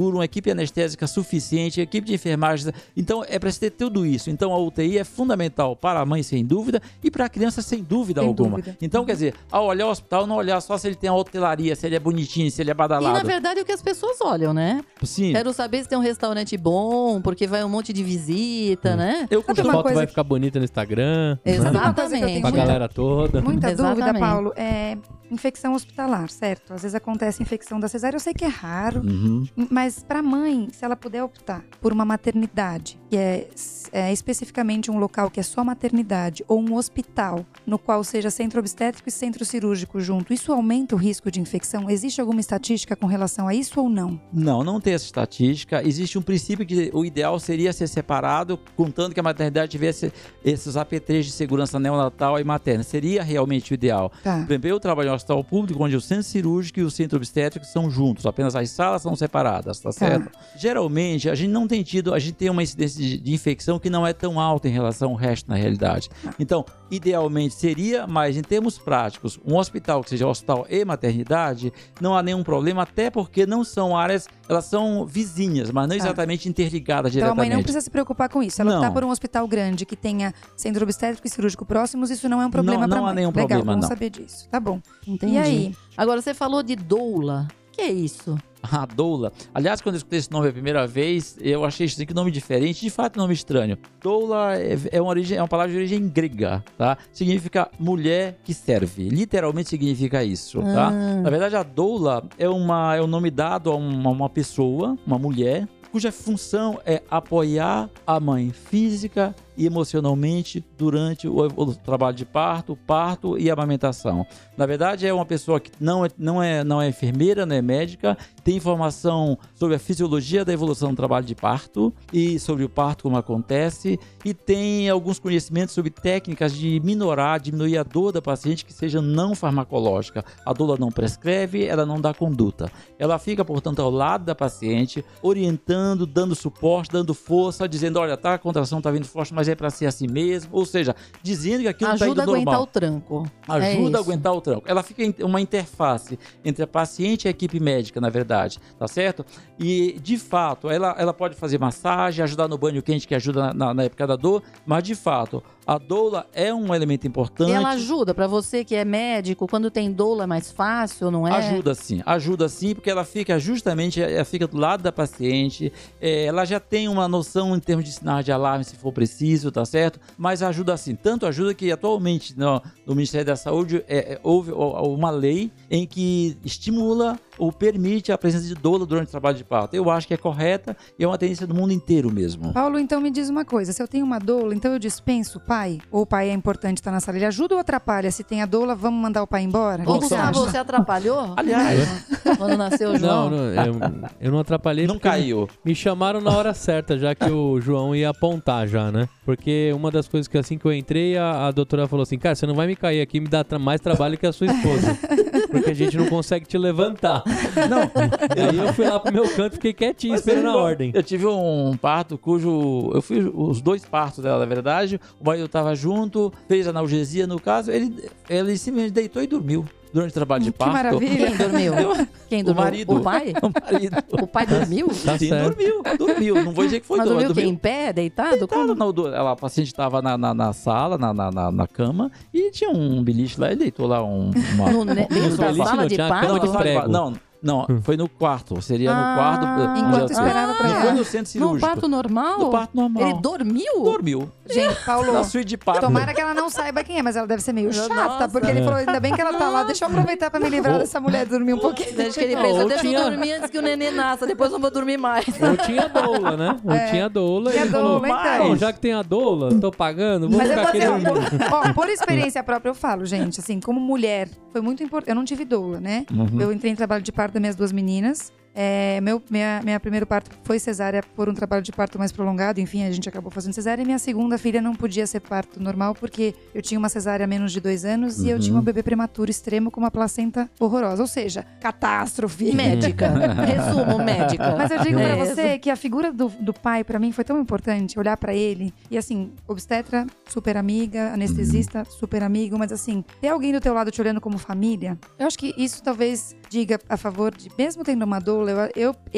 seguro, uma equipe anestésica suficiente, equipe de enfermagem. Então, é para ter tudo isso. Então, a U T I é fundamental para a mãe, sem dúvida, e para a criança, sem dúvida Sem alguma. dúvida. Então, quer dizer, ao olhar o hospital, não olhar só se ele tem a hotelaria, se ele é bonitinho, se ele é E, badalado. na verdade, é o que as pessoas olham, né? Sim. Quero saber se tem um restaurante bom, porque vai um monte de visita, né? Eu A Sabe costumo... uma foto coisa vai que- ficar bonita no Instagram, né? Sabe uma coisa que eu Exatamente. tenho Com a muita- galera toda. Muita dúvida, Exatamente. Paulo, é infecção hospitalar, certo? Às vezes acontece infecção da cesárea, eu sei que é raro, Uhum. mas para mãe, se ela puder optar por uma maternidade, que é, é especificamente um local que é só maternidade, ou um hospital, no qual seja centro obstétrico e centro cirúrgico junto, isso aumenta o risco de infecção? Existe alguma estatística com relação a isso ou não? Não, não tem essa estatística. Existe um princípio que o ideal seria ser separado, contando que a maternidade tivesse esses apetrechos de segurança neonatal e materna. Seria realmente o ideal. Tá. Por exemplo, eu trabalho em um hospital público onde o centro cirúrgico e o centro obstétrico são juntos, apenas as salas são separadas, tá certo? Geralmente, a gente não tem tido, a gente tem uma incidência de, de infecção que não é tão alta em relação ao resto na realidade. Então, idealmente seria, mas em termos práticos, um hospital que seja hospital e maternidade, não há nenhum problema, até porque não são áreas, elas são vizinhas, mas não Tá. exatamente interligadas Então a diretamente. mãe não precisa se preocupar com isso. Ela Não. optar por um hospital grande que tenha centro obstétrico e cirúrgico próximos, isso não é um problema Não- para não há mãe. nenhum Legal, problema, vamos não. saber disso. Tá bom. Entendi. E aí? Agora, você falou de doula. O que é isso? A doula. Aliás, quando eu escutei esse nome a primeira vez, eu achei isso aqui um nome diferente, de fato um nome estranho. Doula é, é, uma origem, é uma palavra de origem grega, tá? Significa mulher que serve. Literalmente significa isso, tá? Ah. Na verdade, a doula é, uma, é um nome dado a uma, uma pessoa, uma mulher, cuja função é apoiar a mãe física e emocionalmente durante o, o trabalho de parto, parto e amamentação. Na verdade, é uma pessoa que não é, não é, não é enfermeira, não é médica, tem informação sobre a fisiologia da evolução do trabalho de parto e sobre o parto, como acontece, e tem alguns conhecimentos sobre técnicas de minorar, diminuir a dor da paciente que seja não farmacológica. A doula não prescreve, ela não dá conduta. Ela fica, portanto, ao lado da paciente, orientando, dando suporte, dando força, dizendo, olha, tá, a contração tá vindo forte, mas é para ser assim mesmo. Ou seja, dizendo que aquilo está indo Ajuda a aguentar normal. o tranco. É Ajuda a isso. aguentar o tranco. Ela fica em uma interface entre a paciente e a equipe médica, na verdade, tá certo? E, de fato, ela, ela pode fazer massagem, ajudar no banho quente, que ajuda na, na, na época da dor, mas, de fato, a doula é um elemento importante. E ela ajuda, pra você que é médico, quando tem doula é mais fácil, não é? Ajuda sim, ajuda sim, porque ela fica justamente, ela fica do lado da paciente, é, ela já tem uma noção em termos de sinais de alarme, se for preciso, tá certo? Mas ajuda sim, tanto ajuda que atualmente no, no Ministério da Saúde é, é, houve uma lei em que estimula ou permite a presença de doula durante o trabalho de parto. Eu acho que é correta e é uma tendência do mundo inteiro mesmo. Paulo, então me diz uma coisa. Se eu tenho uma doula, então eu dispenso o pai? Ou o pai é importante estar na sala? Ele ajuda ou atrapalha? Se tem a doula, vamos mandar o pai embora? Ô, O que você Gustavo, acha? você atrapalhou? Aliás, Quando nasceu o Não, João? não, eu, eu não atrapalhei não porque caiu. me chamaram na hora certa, já que o João ia apontar já, né? Porque uma das coisas que assim que eu entrei, a, a doutora falou assim, cara, você não vai me cair aqui, me dá tra- mais trabalho que a sua esposa. Porque a gente não consegue te levantar. Não, Aí eu fui lá pro meu canto, fiquei quietinho, esperando a ordem. Eu tive um parto cujo... Eu fiz os dois partos dela, na verdade. O marido estava junto, fez analgesia no caso. Ele, ele simplesmente deitou e dormiu durante o trabalho de Que parto. maravilha. Quem dormiu? Quem O dormiu? marido. O pai? O marido. O pai dormiu? Tá Sim, certo. dormiu, dormiu. Não vou dizer que foi Mas dor, dormiu o quê? dormiu. Em pé, deitado? Deitado, Como? não, do- ela, a paciente estava na, na, na sala, na, na, na, na cama, e tinha um beliche lá, ele deitou lá um, uma... No, ne- dentro da beliche sala não, de tinha a parto? cama não, de na sala de prego. parto. não, não, foi no quarto, seria no Ah, quarto. onde enquanto ela- esperava pra Não ela. foi no centro No cirúrgico. parto normal? No parto normal. Ele dormiu? Dormiu. Gente, Paulo, Na suíte de parto. tomara que ela não saiba quem é, mas ela deve ser meio chata, Nossa. porque ele falou, ainda bem que ela tá lá, deixa eu aproveitar pra me livrar Ou- dessa mulher dormir um pouquinho. Acho que ele Não, pensa, ou deixa tinha- eu dormir antes que o neném nasça, depois não vou dormir mais. Ou tinha doula, né? Ou É. tinha doula. Tinha Ele falou, doula, então. "Bom, já que tem a doula, tô pagando, vou Mas eu ficar vou aqui dizer, dormindo." ó, por experiência própria eu falo, gente, assim, como mulher, foi muito importante. Eu não tive doula, né? Uhum. Eu entrei em trabalho de parto das minhas duas meninas. É, meu minha, minha primeiro parto foi cesárea por um trabalho de parto mais prolongado. Enfim, a gente acabou fazendo cesárea. E minha segunda filha não podia ser parto normal porque eu tinha uma cesárea há menos de dois anos e eu tinha um bebê prematuro extremo com uma placenta horrorosa. Ou seja, catástrofe. Médica. Resumo, médica. Mas eu digo É pra isso. você que a figura do, do pai, pra mim, foi tão importante. Olhar pra ele. E assim, obstetra, super amiga. Anestesista, super amigo. Mas assim, ter alguém do teu lado te olhando como família. Eu acho que isso talvez diga a favor de, mesmo tendo uma doula, eu, eu, eu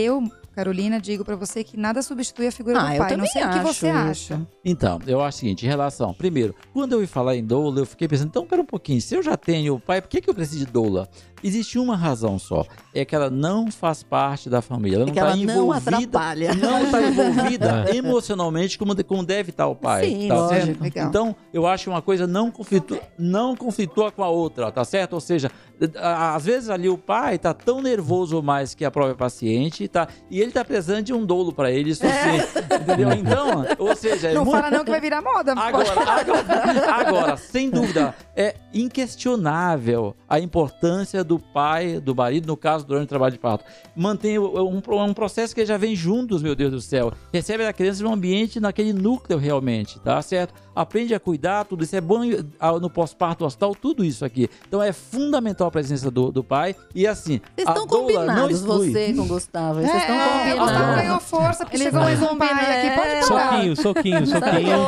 Carolina, digo pra você que nada substitui a figura Ah, do eu pai. Não também sei o que acho você isso. acha. Então, eu acho o seguinte, em relação... Primeiro, quando eu ouvi falar em doula, eu fiquei pensando, então, pera um pouquinho, se eu já tenho o pai, por que, que eu preciso de doula? Existe uma razão só, é que ela não faz parte da família, ela É não que está ela não envolvida, atrapalha. não está envolvida emocionalmente como, de- como deve estar o pai, Sim, tá lógico. certo? Legal. Então, eu acho que uma coisa não, conflitu, não conflitua com a outra, tá certo? Ou seja, a- às vezes ali o pai tá tão nervoso mais que a própria paciente, tá? E ele tá precisando de um dolo para ele, isso sim, entendeu? Então, ou seja... é Não muito- fala não que vai virar moda. pode Agora, falar. agora, agora, sem dúvida, é inquestionável a importância do pai, do marido, no caso, durante o trabalho de parto. Mantém um, um processo que já vem juntos, meu Deus do céu. Recebe a criança num ambiente, naquele núcleo realmente, tá certo? Aprende a cuidar, tudo isso é bom no pós-parto hospital, tudo isso aqui. Então é fundamental a presença do, do pai. E assim, Vocês a estão doula não combinados, exclui. você com o Gustavo. Vocês estão É, o Gustavo combinados. ganhou força porque Eles chegou vão mais um combinar, pai aqui. Pode é. falar. Soquinho, soquinho, soquinho.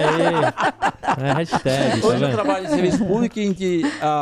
Aê. É hashtag, tá Hoje eu vendo? trabalho em serviço público em que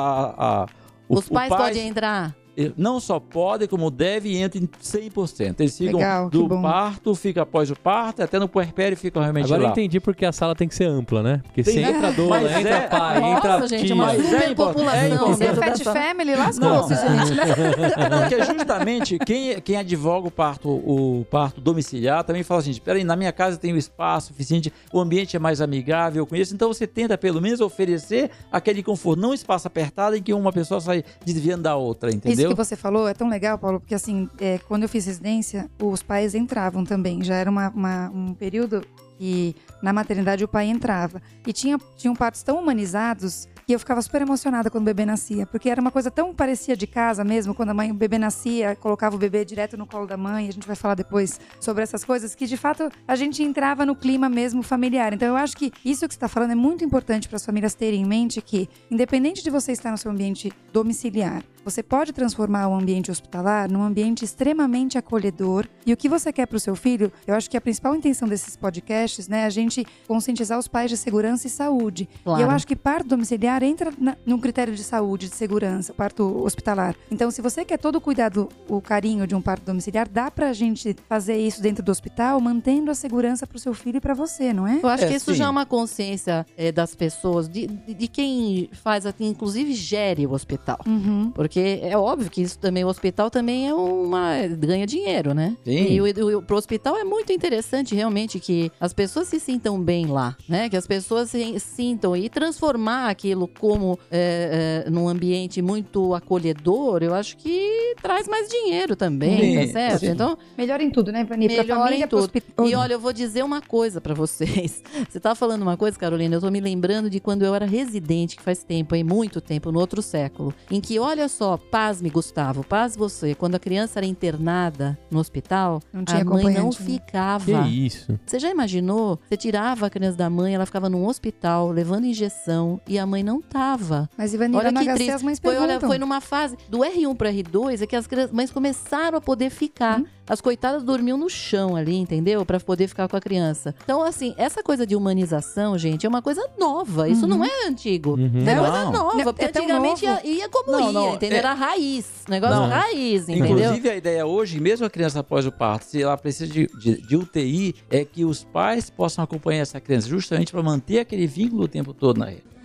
a, a, o, Os pais o pai, podem entrar? não só podem, como devem e entram em cem por cento. Eles ficam Legal, que do bom. parto, ficam após o parto, até no puerpério ficam realmente Agora eu lá. entendi porque a sala tem que ser ampla, né? Porque se Tem- entra doula, Mas entra é- pai, Nossa, entra gente, tia. uma Mas é superpopulação importante. Você é dentro Fat dessa... Family, lascou-se, gente, né? Não, que é justamente quem, quem advoga o parto, o parto domiciliar também fala assim, peraí, na minha casa tem um espaço suficiente, o ambiente é mais amigável, eu conheço, então você tenta pelo menos oferecer aquele conforto, não um espaço apertado em que uma pessoa sai desviando da outra, Isso entendeu? que você falou é tão legal, Paulo, porque assim, é, quando eu fiz residência, os pais entravam também. Já era uma, uma- um período que na maternidade o pai entrava. E tinha, tinham partos tão humanizados que eu ficava super emocionada quando o bebê nascia. Porque era uma coisa tão parecia de casa mesmo, quando a mãe, o bebê nascia, colocava o bebê direto no colo da mãe. A gente vai falar depois sobre essas coisas, que de fato a gente entrava no clima mesmo familiar. Então eu acho que isso que você está falando é muito importante para as famílias terem em mente que, independente de você estar no seu ambiente domiciliar, você pode transformar o ambiente hospitalar num ambiente extremamente acolhedor. E o que você quer para o seu filho, eu acho que a principal intenção desses podcasts, né, é a gente conscientizar os pais de segurança e saúde. Claro. E eu acho que parto domiciliar entra na, num critério de saúde, de segurança, parto hospitalar. Então, se você quer todo o cuidado, o carinho de um parto domiciliar, dá pra gente fazer isso dentro do hospital, mantendo a segurança pro seu filho e pra você, não é? Eu acho É, que isso sim. já é uma consciência é, das pessoas, de, de, de quem faz, assim, inclusive gere o hospital. Uhum. Porque é óbvio que isso também, o hospital também é uma. ganha dinheiro, né? Sim. E o, o, pro hospital é muito interessante realmente que as pessoas se sintam bem lá, né? Que as pessoas se sintam e transformar aquilo como é, é, num ambiente muito acolhedor, eu acho que traz mais dinheiro também, Sim, tá certo? sim. Então, Melhor em tudo, né, Vani? Pra melhor família, em pro tudo. hospital. E olha, eu vou dizer uma coisa pra vocês. Você tá falando uma coisa, Carolina, eu tô me lembrando de quando eu era residente, que faz tempo, aí, muito tempo, no outro século, em que, olha só, pasme, Gustavo, paz você, quando a criança era internada no hospital, Não tinha a mãe não acompanhante, né? ficava. Que isso? Você já imaginou? Você tirava a criança da mãe, ela ficava num hospital, levando injeção, e a mãe não tava. Mas, Ivani, Olha lá no que H C triste. as mães Foi, perguntam. olha, foi numa fase do R um para R dois, é que as crianças- mães começaram a poder ficar. Hum. As coitadas dormiam no chão ali, entendeu? Pra poder ficar com a criança. Então, assim, essa coisa de humanização, gente, é uma coisa nova. Isso não é antigo. Uhum. É Não. coisa nova. Não, Porque é tão antigamente ia, novo. ia como Não, ia, não, entendeu? é- Era raiz. Negócio Não. raiz, entendeu? Inclusive, a ideia hoje, mesmo a criança após o parto, se ela precisa de, de, de U T I, é que os pais possam acompanhar essa criança, justamente para manter aquele vínculo o tempo todo na rede.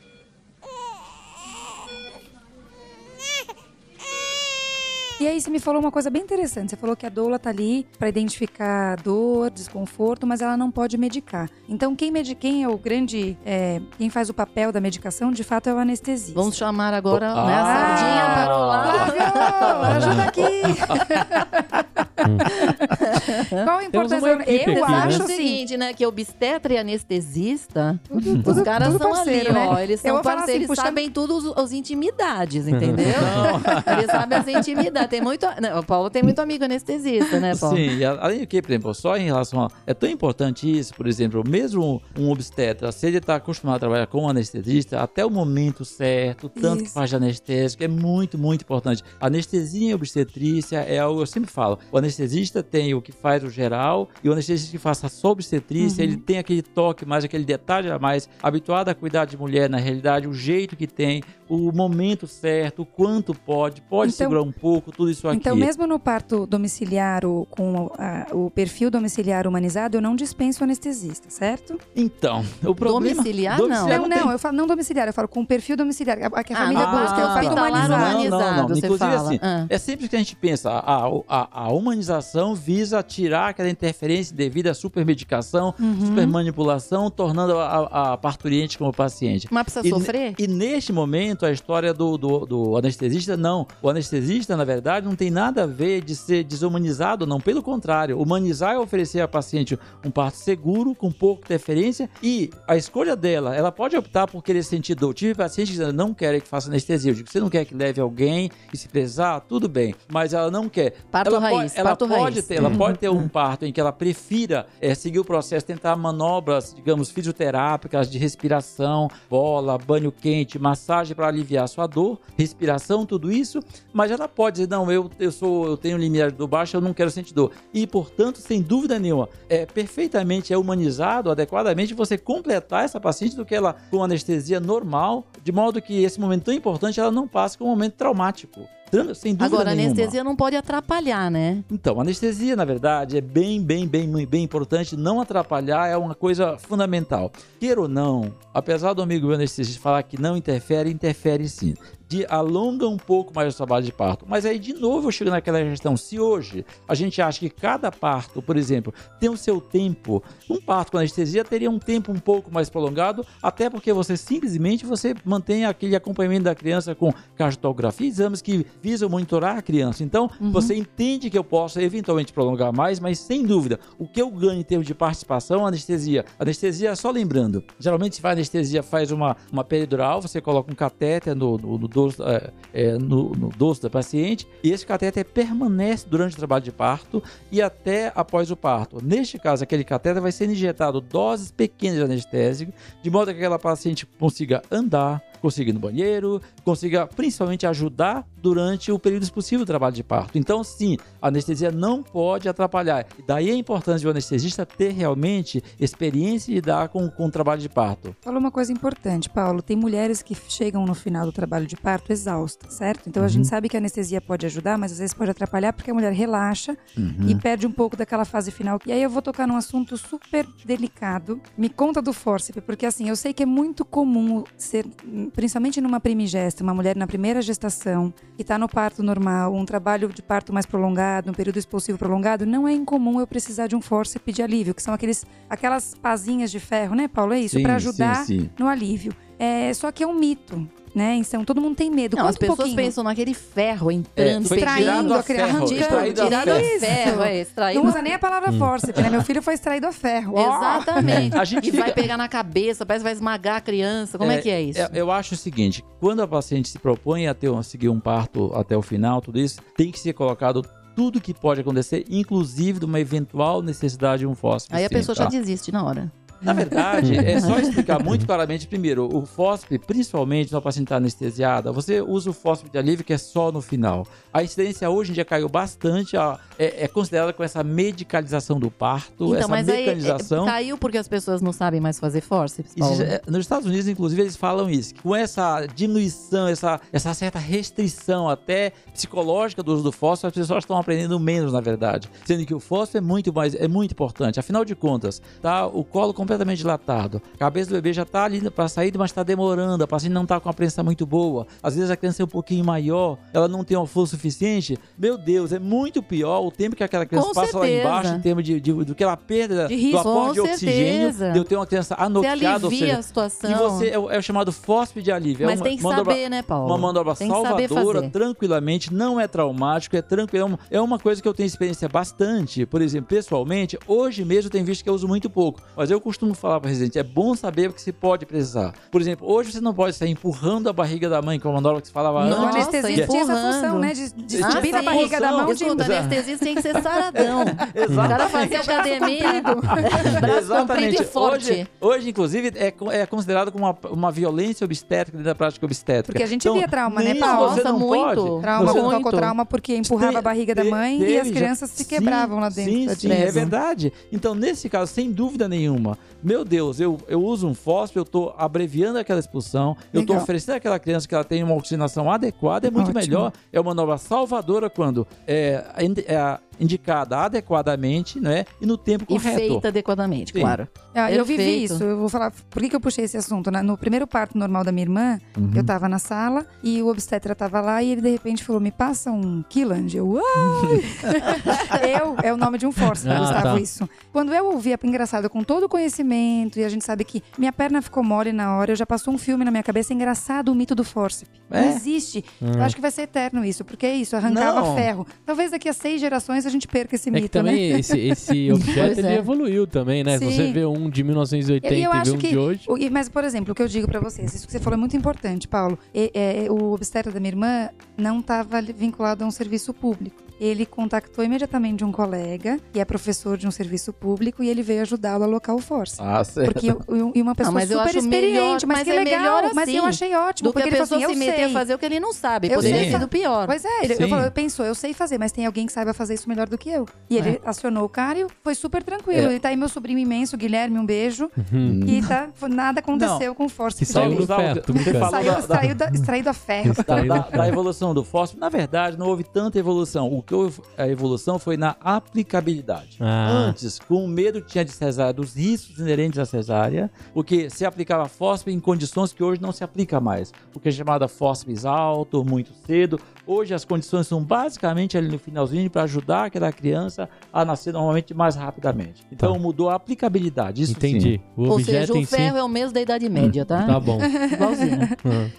E aí você me falou uma coisa bem interessante. Você falou que a doula tá ali para identificar dor, desconforto, mas ela não pode medicar. Então quem, medi quem é o grande, é, quem faz o papel da medicação, de fato é o anestesista. Vamos chamar agora Ah. né, a sardinha para o lado. Flávio, ajuda aqui. Qual a Temos importância? uma equipe Eu aqui, né? acho É o assim. seguinte, né? Que obstetra e anestesista, Tudo, os tudo, caras tudo são parceiro, ali, né? ó. Eles Eu são vou falar parceiros, assim, eles puxando- sabem tudo os, os intimidades, entendeu? Eles sabem as intimidades. Tem muito. Não, o Paulo tem muito amigo anestesista, né, Paulo? Sim, e a- além do que, por exemplo, só em relação a... É tão importante isso, por exemplo, mesmo um obstetra, se ele está acostumado a trabalhar com um anestesista, até o momento certo, o tanto que Isso. faz de anestésico, é muito, muito importante. Anestesia e obstetrícia é algo, eu sempre falo, o anestesista tem o que faz faz o geral e o anestesista que faz a obstetrícia, uhum. ele tem aquele toque mais, aquele detalhe a mais, habituado a cuidar de mulher, na realidade, o jeito que tem, o momento certo, o quanto pode, pode então, segurar um pouco, tudo isso aqui. Então, mesmo no parto domiciliar, o, com a, o perfil domiciliar humanizado, eu não dispenso o anestesista, certo? Então, o problema... Domiciliar, domiciliar não. Não, não, eu falo não domiciliar, eu falo com perfil domiciliar, a, que a ah, família ah, busca, eu falo tá humanizado. Não, não, não. Você Inclusive, fala. assim, ah. é sempre que a gente pensa, a, a, a humanização visa tirar aquela interferência devido à supermedicação, uhum. supermanipulação, tornando a, a parturiente como paciente. Mas precisa e, sofrer? E neste momento, a história do, do, do anestesista, não. O anestesista, na verdade, não tem nada a ver de ser desumanizado, não. Pelo contrário, humanizar é oferecer à paciente um parto seguro, com pouca interferência, e a escolha dela, ela pode optar por querer sentir dor. Tive pacientes que não querem que faça anestesia. Eu digo, você não quer que leve alguém e se precisar, tudo bem. Mas ela não quer. Parto ela raiz, pode, ela parto pode raiz. ter, ela uhum. pode ter um parto em que ela prefira é, seguir o processo, tentar manobras, digamos, fisioterápicas de respiração, bola, banho quente, massagem para aliviar a sua dor, respiração, tudo isso, mas ela pode dizer, não, eu, eu, sou, eu tenho limiar de dor baixo, eu não quero sentir dor. E, portanto, sem dúvida nenhuma, é perfeitamente é humanizado, adequadamente, você completar essa paciente do que ela com anestesia normal, de modo que esse momento tão importante, ela não passe com um momento traumático. Sem dúvida Agora, a nenhuma. anestesia não pode atrapalhar, né? Então, a anestesia, na verdade, é bem, bem, bem, bem importante. Não atrapalhar é uma coisa fundamental. Queira ou não, apesar do amigo anestesista falar que não interfere, interfere sim. De, alonga um pouco mais o trabalho de parto. Mas aí, de novo, eu chego naquela questão. Se hoje a gente acha que cada parto, por exemplo, tem o seu tempo, um parto com anestesia teria um tempo um pouco mais prolongado, até porque você simplesmente você mantém aquele acompanhamento da criança com cardiografia, exames que visam monitorar a criança. Então, uhum. você entende que eu posso eventualmente prolongar mais, mas sem dúvida, o que eu ganho em termos de participação, anestesia. Anestesia, só lembrando, geralmente se faz anestesia, faz uma, uma peridural, você coloca um catéter no, no, no dorso, é, é, no, no dorso da paciente, e esse catéter permanece durante o trabalho de parto e até após o parto. Neste caso, aquele catéter vai ser injetado doses pequenas de anestésico, de modo que aquela paciente consiga andar, consiga ir no banheiro, consiga principalmente ajudar durante o período possível do trabalho de parto. Então, sim, a anestesia não pode atrapalhar. E daí a importância do anestesista ter realmente experiência em lidar com, com o trabalho de parto. Falou uma coisa importante, Paulo. Tem mulheres que chegam no final do trabalho de parto exaustas, certo? Então, uhum. a gente sabe que a anestesia pode ajudar, mas às vezes pode atrapalhar porque a mulher relaxa uhum. e perde um pouco daquela fase final. E aí eu vou tocar num assunto super delicado. Me conta do fórceps, porque assim, eu sei que é muito comum ser, principalmente numa primigesta, uma mulher na primeira gestação, que está no parto normal, um trabalho de parto mais prolongado, um período expulsivo prolongado, não é incomum eu precisar de um fórceps de alívio, que são aqueles, aquelas pazinhas de ferro, né, Paulo? É isso, para ajudar sim, sim. no alívio. É, só que é um mito. Né? Então todo mundo tem medo. Não, Conta as pessoas um pensam naquele ferro entrando, é, foi extraindo a ferro, extraído a ferro. a ferro, é, extraído. Não usa nem a palavra fórceps, né? Meu filho foi extraído a ferro. Exatamente. A gente e fica... vai pegar na cabeça, parece que vai esmagar a criança. Como é, é que é isso? É, eu acho o seguinte, quando a paciente se propõe a, ter, a seguir um parto até o final, tudo isso, tem que ser colocado tudo que pode acontecer, inclusive de uma eventual necessidade de um fórceps. Aí a pessoa tá? já desiste na hora. Na verdade, é só explicar muito claramente. Primeiro, o fórceps, principalmente na paciente anestesiada, você usa o fórceps de alívio que é só no final. A incidência hoje em dia caiu bastante, é, é considerada com essa medicalização do parto, então, essa mas mecanização. Aí, caiu porque as pessoas não sabem mais fazer fórceps, Paulo? Nos Estados Unidos, inclusive, eles falam isso, que com essa diminuição, essa, essa certa restrição até psicológica do uso do fórceps, as pessoas estão aprendendo menos, na verdade. Sendo que o fórceps é muito, mais, é muito importante. Afinal de contas, tá, o colo completamente dilatado, a cabeça do bebê já está ali para sair, mas está demorando, a paciente não está com a prensa muito boa, às vezes a criança é um pouquinho maior, ela não tem uma força suficiente, meu Deus, é muito pior o tempo que aquela criança com passa certeza. lá embaixo em termos de, de, do que ela perda de do aporte de oxigênio, certeza. de eu ter uma criança anoqueada, ou seja, a situação. e você é, é o chamado fórceps de alívio. Mas é uma, tem que manobra, saber, né, Paulo? Uma manobra tem salvadora, tranquilamente, não é traumático, é tranquilo, é uma, é uma coisa que eu tenho experiência bastante, por exemplo, pessoalmente, hoje mesmo eu tenho visto que eu uso muito pouco, mas eu costumo costumo falar para residente, é bom saber o que se pode precisar. Por exemplo, hoje você não pode sair empurrando a barriga da mãe, como a Nora que você falava No antes. anestesista tinha essa função, né? De, de Ah, subir a sim. barriga da mão. De... Escuta, anestesista tem que ser saradão. O cara fazia academia, braço comprido e forte. Hoje, hoje inclusive, é, é considerado como uma, uma violência obstétrica dentro da prática obstétrica. Porque a gente então, via trauma, né, nem Paulo? você não Nossa, pode. muito. Trauma, Você- com tocotrauma, porque empurrava Te- a barriga da te- mãe teve e as já- crianças se Sim, quebravam lá dentro. Sim, da sim, tia. é verdade. Então, nesse caso, sem dúvida nenhuma, meu Deus, eu, eu uso um fósforo, eu estou abreviando aquela expulsão, eu estou Legal. oferecendo àquela criança que ela tenha uma oxigenação adequada, é muito Ótimo. melhor. É uma manobra salvadora quando é, é indicada adequadamente, né? E no tempo E correto. feita adequadamente, Sim. claro. Ah, eu vivi Perfeito. isso. Eu vou falar. Por que, que eu puxei esse assunto? né? No primeiro parto normal da minha irmã, Uhum. eu tava na sala e o obstetra tava lá e ele de repente falou: me passa um Killand. Eu, ai! eu, é o nome de um fórceps, Ah, Gustavo, tá. isso. Quando eu ouvi, engraçado, com todo o conhecimento, e a gente sabe que minha perna ficou mole na hora, eu já passou um filme na minha cabeça. É engraçado o mito do fórceps. É? Não existe. Eu acho que vai ser eterno isso, porque é isso, arrancava Não. ferro. Talvez daqui a seis gerações a gente perca esse É que mito, também né? esse, esse objeto Pois ele é. evoluiu também, né? Se Sim. você vê um de mil novecentos e oitenta E e, eu vê acho um que, de hoje. o- e- mas, por exemplo, o que eu digo pra vocês, isso que você falou é muito importante, Paulo. E- é, o obstetra da minha irmã não estava vinculado a um serviço público. Ele contactou imediatamente um colega, que é professor de um serviço público, e ele veio ajudá-lo a alocar o force. Ah, certo. Porque eu- e uma pessoa mas eu super acho experiente, melhor- mas, mas que é legal, melhor mas assim, eu achei ótimo, Do que porque a ele pessoa falou assim, se eu meter sei. a fazer o que ele não sabe. Eu Poderia sei. ter sido pior. Pois é, ele, Sim. eu falei, eu pensou, eu sei fazer, mas tem alguém que saiba fazer isso melhor do que eu. E ele acionou o cara e foi super tranquilo. É. E tá aí meu sobrinho imenso, Guilherme, um beijo. Uhum. E tá, nada aconteceu com o force. Que saiu no Gustavo, ferro, tô você brincando. falou Saiu da- da- extraído, da- extraído a ferro. da, Tá da- da evolução do fósforo, na verdade, não houve tanta evolução. O que houve, a evolução foi na aplicabilidade. Ah. Antes, com o medo que tinha de cesárea, dos riscos inerentes à cesárea, porque se aplicava fósforo em condições que hoje não se aplica mais. O que é chamado fósforo alto, muito cedo. Hoje as condições são basicamente ali no finalzinho para ajudar aquela criança a nascer normalmente mais rapidamente. Então Tá. mudou a aplicabilidade. Isso Entendi. sim. O Ou objeto seja, o em si. ferro é o mesmo da Idade Média, tá? Tá bom. Igualzinho. Uhum.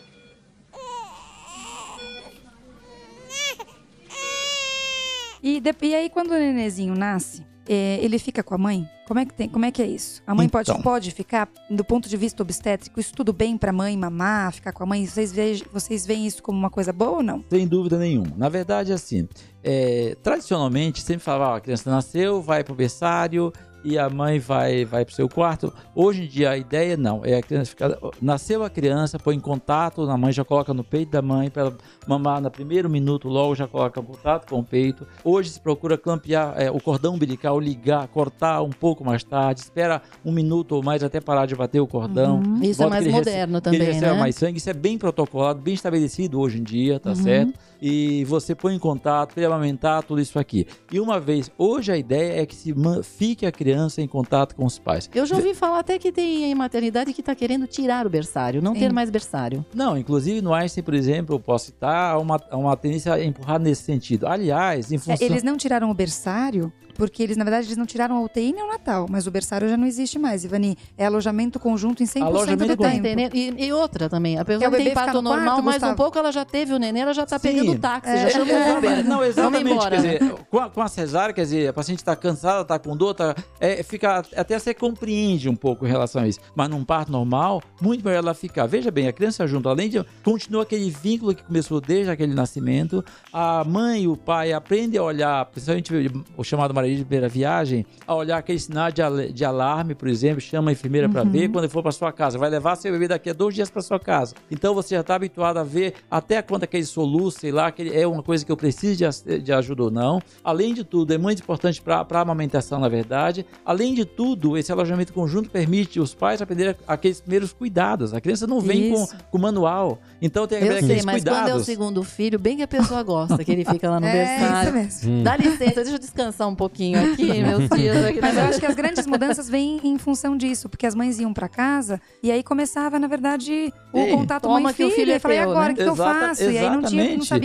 E, de- e aí, quando o nenenzinho nasce, é, ele fica com a mãe? Como é que, tem, como é, que é isso? A mãe pode, Então. pode ficar, do ponto de vista obstétrico, isso tudo bem pra mãe mamar, ficar com a mãe? Vocês veem, vocês veem isso como uma coisa boa ou não? Sem dúvida nenhuma. Na verdade, assim, é, tradicionalmente, sempre falava, ó, a criança nasceu, vai pro berçário e a mãe vai, vai pro seu quarto. Hoje em dia, a ideia não. É a criança ficar, nasceu a criança, põe em contato, a mãe já coloca no peito da mãe para ela mamar no primeiro minuto, logo já coloca em contato com o peito. Hoje se procura clampear é, o cordão umbilical, ligar, cortar um pouco mais tarde, espera um minuto ou mais até parar de bater o cordão. Isso é Volta mais que ele rece- moderno que ele também, recebe né? mais sangue. Isso é bem protocolado, bem estabelecido hoje em dia, tá Uhum. certo? E você põe em contato, para amamentar, tudo isso aqui. E uma vez, hoje a ideia é que se man- fique a criança em contato com os pais. Eu já ouvi falar até que tem maternidade que está querendo tirar o berçário, não Sim. ter mais berçário. Não, inclusive no Einstein, por exemplo, eu posso citar há uma, há uma tendência a empurrar nesse sentido. Aliás, em É, função... eles não tiraram o berçário, porque eles, na verdade, eles não tiraram a U T I nem o Natal, mas o berçário já não existe mais, Ivani. É alojamento conjunto em cem por cento Alojamento do Tá tempo. entendendo? E, e outra também, a Que pessoa o que tem bebê fica parto no normal, quarto, mais um Gustavo. pouco ela já teve o neném, ela já tá Sim. pegando o táxi, É. já chama o Uber. Não, exatamente. Vamos embora, Quer né? dizer, com a, com a cesárea, quer dizer, a paciente está cansada, está com dor, tá, é, fica, até você compreende um pouco em relação a isso. Mas num parto normal, muito melhor ela ficar. Veja bem, a criança junto, além de continua aquele vínculo que começou desde aquele nascimento, a mãe e o pai aprendem a olhar, principalmente o chamado marido de primeira viagem, a olhar aquele sinal de, al- de alarme, por exemplo, chama a enfermeira para ver quando ele for para sua casa. Vai levar seu bebê daqui a dois dias para sua casa. Então você já está habituado a ver até quando aquele soluço, sei lá, aquele é uma coisa que eu preciso de, as- de ajuda ou não. Além de tudo, é muito importante para a amamentação, na verdade. Além de tudo, esse alojamento conjunto permite os pais aprenderem aqueles primeiros cuidados. A criança não vem com, Isso. com manual. Então tem que Eu haver sei, aqueles mas cuidados. quando é o segundo filho, bem que a pessoa gosta que ele fica lá no É, isso berçário. mesmo. Dá licença, deixa eu descansar um pouquinho aqui, meus dias. Aqui Mas eu acho que as grandes mudanças vêm em função disso, porque as mães iam pra casa e aí começava, na verdade, o Sim. contato Toma mãe que o filho. filho é E falei, teu, agora, né? o que, que eu Exata- faço? E aí não, tinha, não exatamente. sabia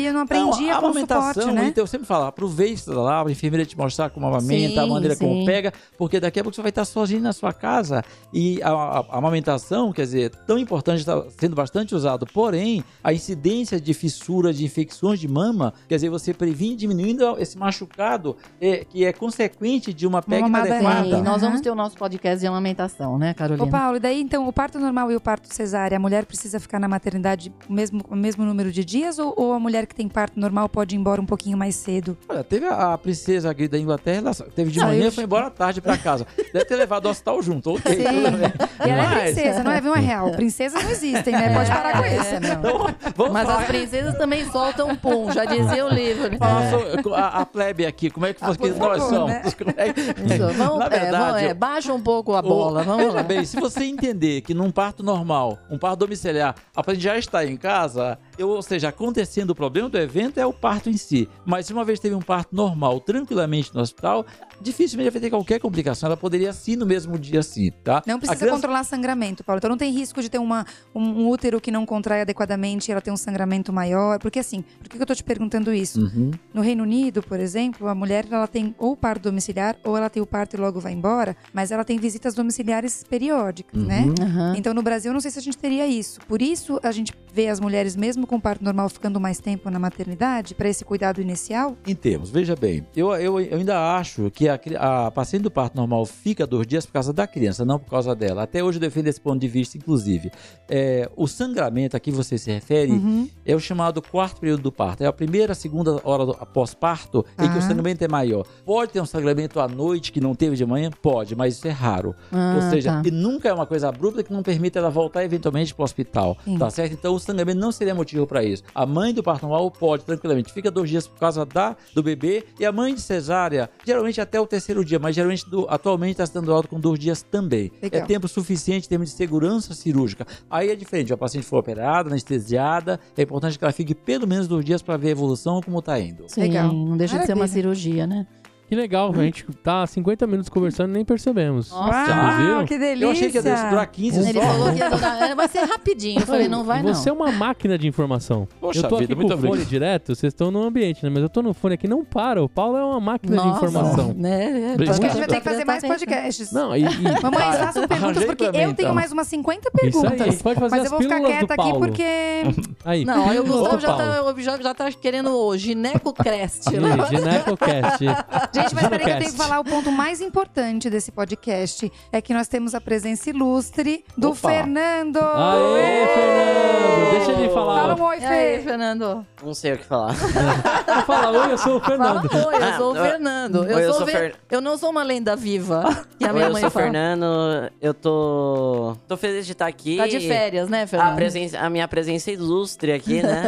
sabia, não aprendia Não, a com amamentação, suporte, né? então eu sempre falo, aproveite lá, a enfermeira te mostrar como amamenta, a Sim, maneira como sim. pega, porque daqui a pouco você vai estar sozinho na sua casa. E a, a, a amamentação, quer dizer, tão importante, está sendo bastante usado, porém, a incidência de fissuras, de infecções de mama, quer dizer, você previne diminuindo esse machucado é, que é consequente de uma pega mamada inadequada. errada. E nós Aham. vamos ter o nosso podcast de amamentação, né, Carolina? Ô, Paulo, e daí então o parto normal e o parto cesárea, a mulher precisa ficar na maternidade o mesmo, o mesmo número de dias ou, ou a mulher que tem parto normal pode ir embora um pouquinho mais cedo? Olha, teve a, a princesa aqui da Inglaterra, ela teve de Saiu manhã e de- foi embora à tarde pra casa. Deve ter levado o hospital junto, ok, Sim. tudo bem. E ela é Mas- princesa, não é? Não é real. Princesas não existem, né? Pode parar com É, isso. não. Então, vamos Mas falar, as princesas também soltam um pum, já dizia o livro. né? falar sobre a, a plebe aqui, como é que, Ah, que por nós favor, somos. né? Como é que- Isso, vamos, Na é, verdade, vamos, é, eu- baixa um pouco a bola, O- vamos Veja lá. bem, se você entender que num parto normal, um parto domiciliar, a paciente já está em casa, eu, ou seja, acontecendo o problema do evento é o parto em si. Mas se uma vez teve um parto normal, tranquilamente no hospital, dificilmente vai ter qualquer complicação. Ela poderia sim no mesmo dia sim, tá? Não A precisa criança- controlar sangramento, Paulo. Então não tem risco de ter uma, um, um útero que não contrai adequadamente e ela tem um sangramento maior. Porque assim, por que que eu tô te perguntando isso? Uhum. No Reino Unido, por exemplo, a mulher ela tem ou parto domiciliar ou ela tem o parto e logo vai embora, mas ela tem visitas domiciliares periódicas, Uhum. né? Aham. Então no Brasil eu não sei se a gente teria isso. Por isso a gente vê as mulheres mesmo com parto normal ficando mais tempo na maternidade para esse cuidado inicial. Em termos, veja bem, eu, eu, eu ainda acho que a, cri- a paciente do parto normal fica dois dias por causa da criança, não por causa dela. Até hoje eu defendo esse ponto de vista, inclusive. É, o sangramento a que você se refere Uhum. é o chamado quarto período do parto. É a primeira, segunda hora do- após parto em que Ah. o sangramento é maior. Pode ter um sangramento à noite que não teve de manhã? Pode, mas isso é raro. Ah, Ou seja, tá. e nunca é uma coisa abrupta que não permite ela voltar eventualmente para o hospital, Sim. tá certo? Então o sangramento não seria motivo para isso. A mãe do parto normal pode tranquilamente, fica dois dias por causa da, do bebê, e a mãe de cesárea, geralmente até o terceiro dia, mas geralmente do- atualmente está sendo alta com dois dias também. Legal. É tempo suficiente em termos de segurança cirúrgica. Aí é diferente, a paciente foi operada, anestesiada, é importante que ela fique pelo menos dois dias para ver a evolução, como está indo. Sim, Legal. não deixa de ser uma Maravilha. cirurgia, né? Que legal, a gente tá cinquenta minutos conversando e nem percebemos. Nossa. Já viu? Uau, que delícia! Eu achei que ia durar quinze Ele só. falou que ia durar- é, vai ser rapidinho. Eu falei, não vai não. Você é uma máquina de informação. Poxa eu tô vida, aqui muito com o fone obrigado. direto, vocês estão no ambiente, né? Mas eu tô no fone aqui, não para. O Paulo é uma máquina de Nossa, informação. né? Acho que Acho que a gente vai Muito ter que fazer mais podcasts. Não, e, e Mamãe, façam perguntas, Arranjei porque também, eu tenho então. mais umas cinquenta isso aí, a perguntas. gente pode fazer Mas as eu vou ficar pílulas do quieta aqui Paulo. porque. Aí, Não, aí o pílulas Gustavo do já Paulo. tá, já, já tá querendo o ginecocrest. Ih, né? Ginecocast. Gente, mas peraí que eu tenho que Ginocast. falar o ponto mais importante desse podcast. É que nós temos a presença ilustre do Opa. Fernando. Aê, Fernando! Deixa ele falar. Fala um oi, E aí, Fê. Fernando? Não sei o que falar. Fala, oi, eu sou o Fala, Fernando. oi, eu Ah, sou o oi. Fernando. Eu, Oi, eu sou sou Ver- Fer- eu não sou uma lenda viva, que a Oi, minha eu mãe sou o fala. Fernando, eu tô. tô feliz de estar aqui. Tá de férias, né, A, Fernando? presença, a minha presença ilustre aqui, né?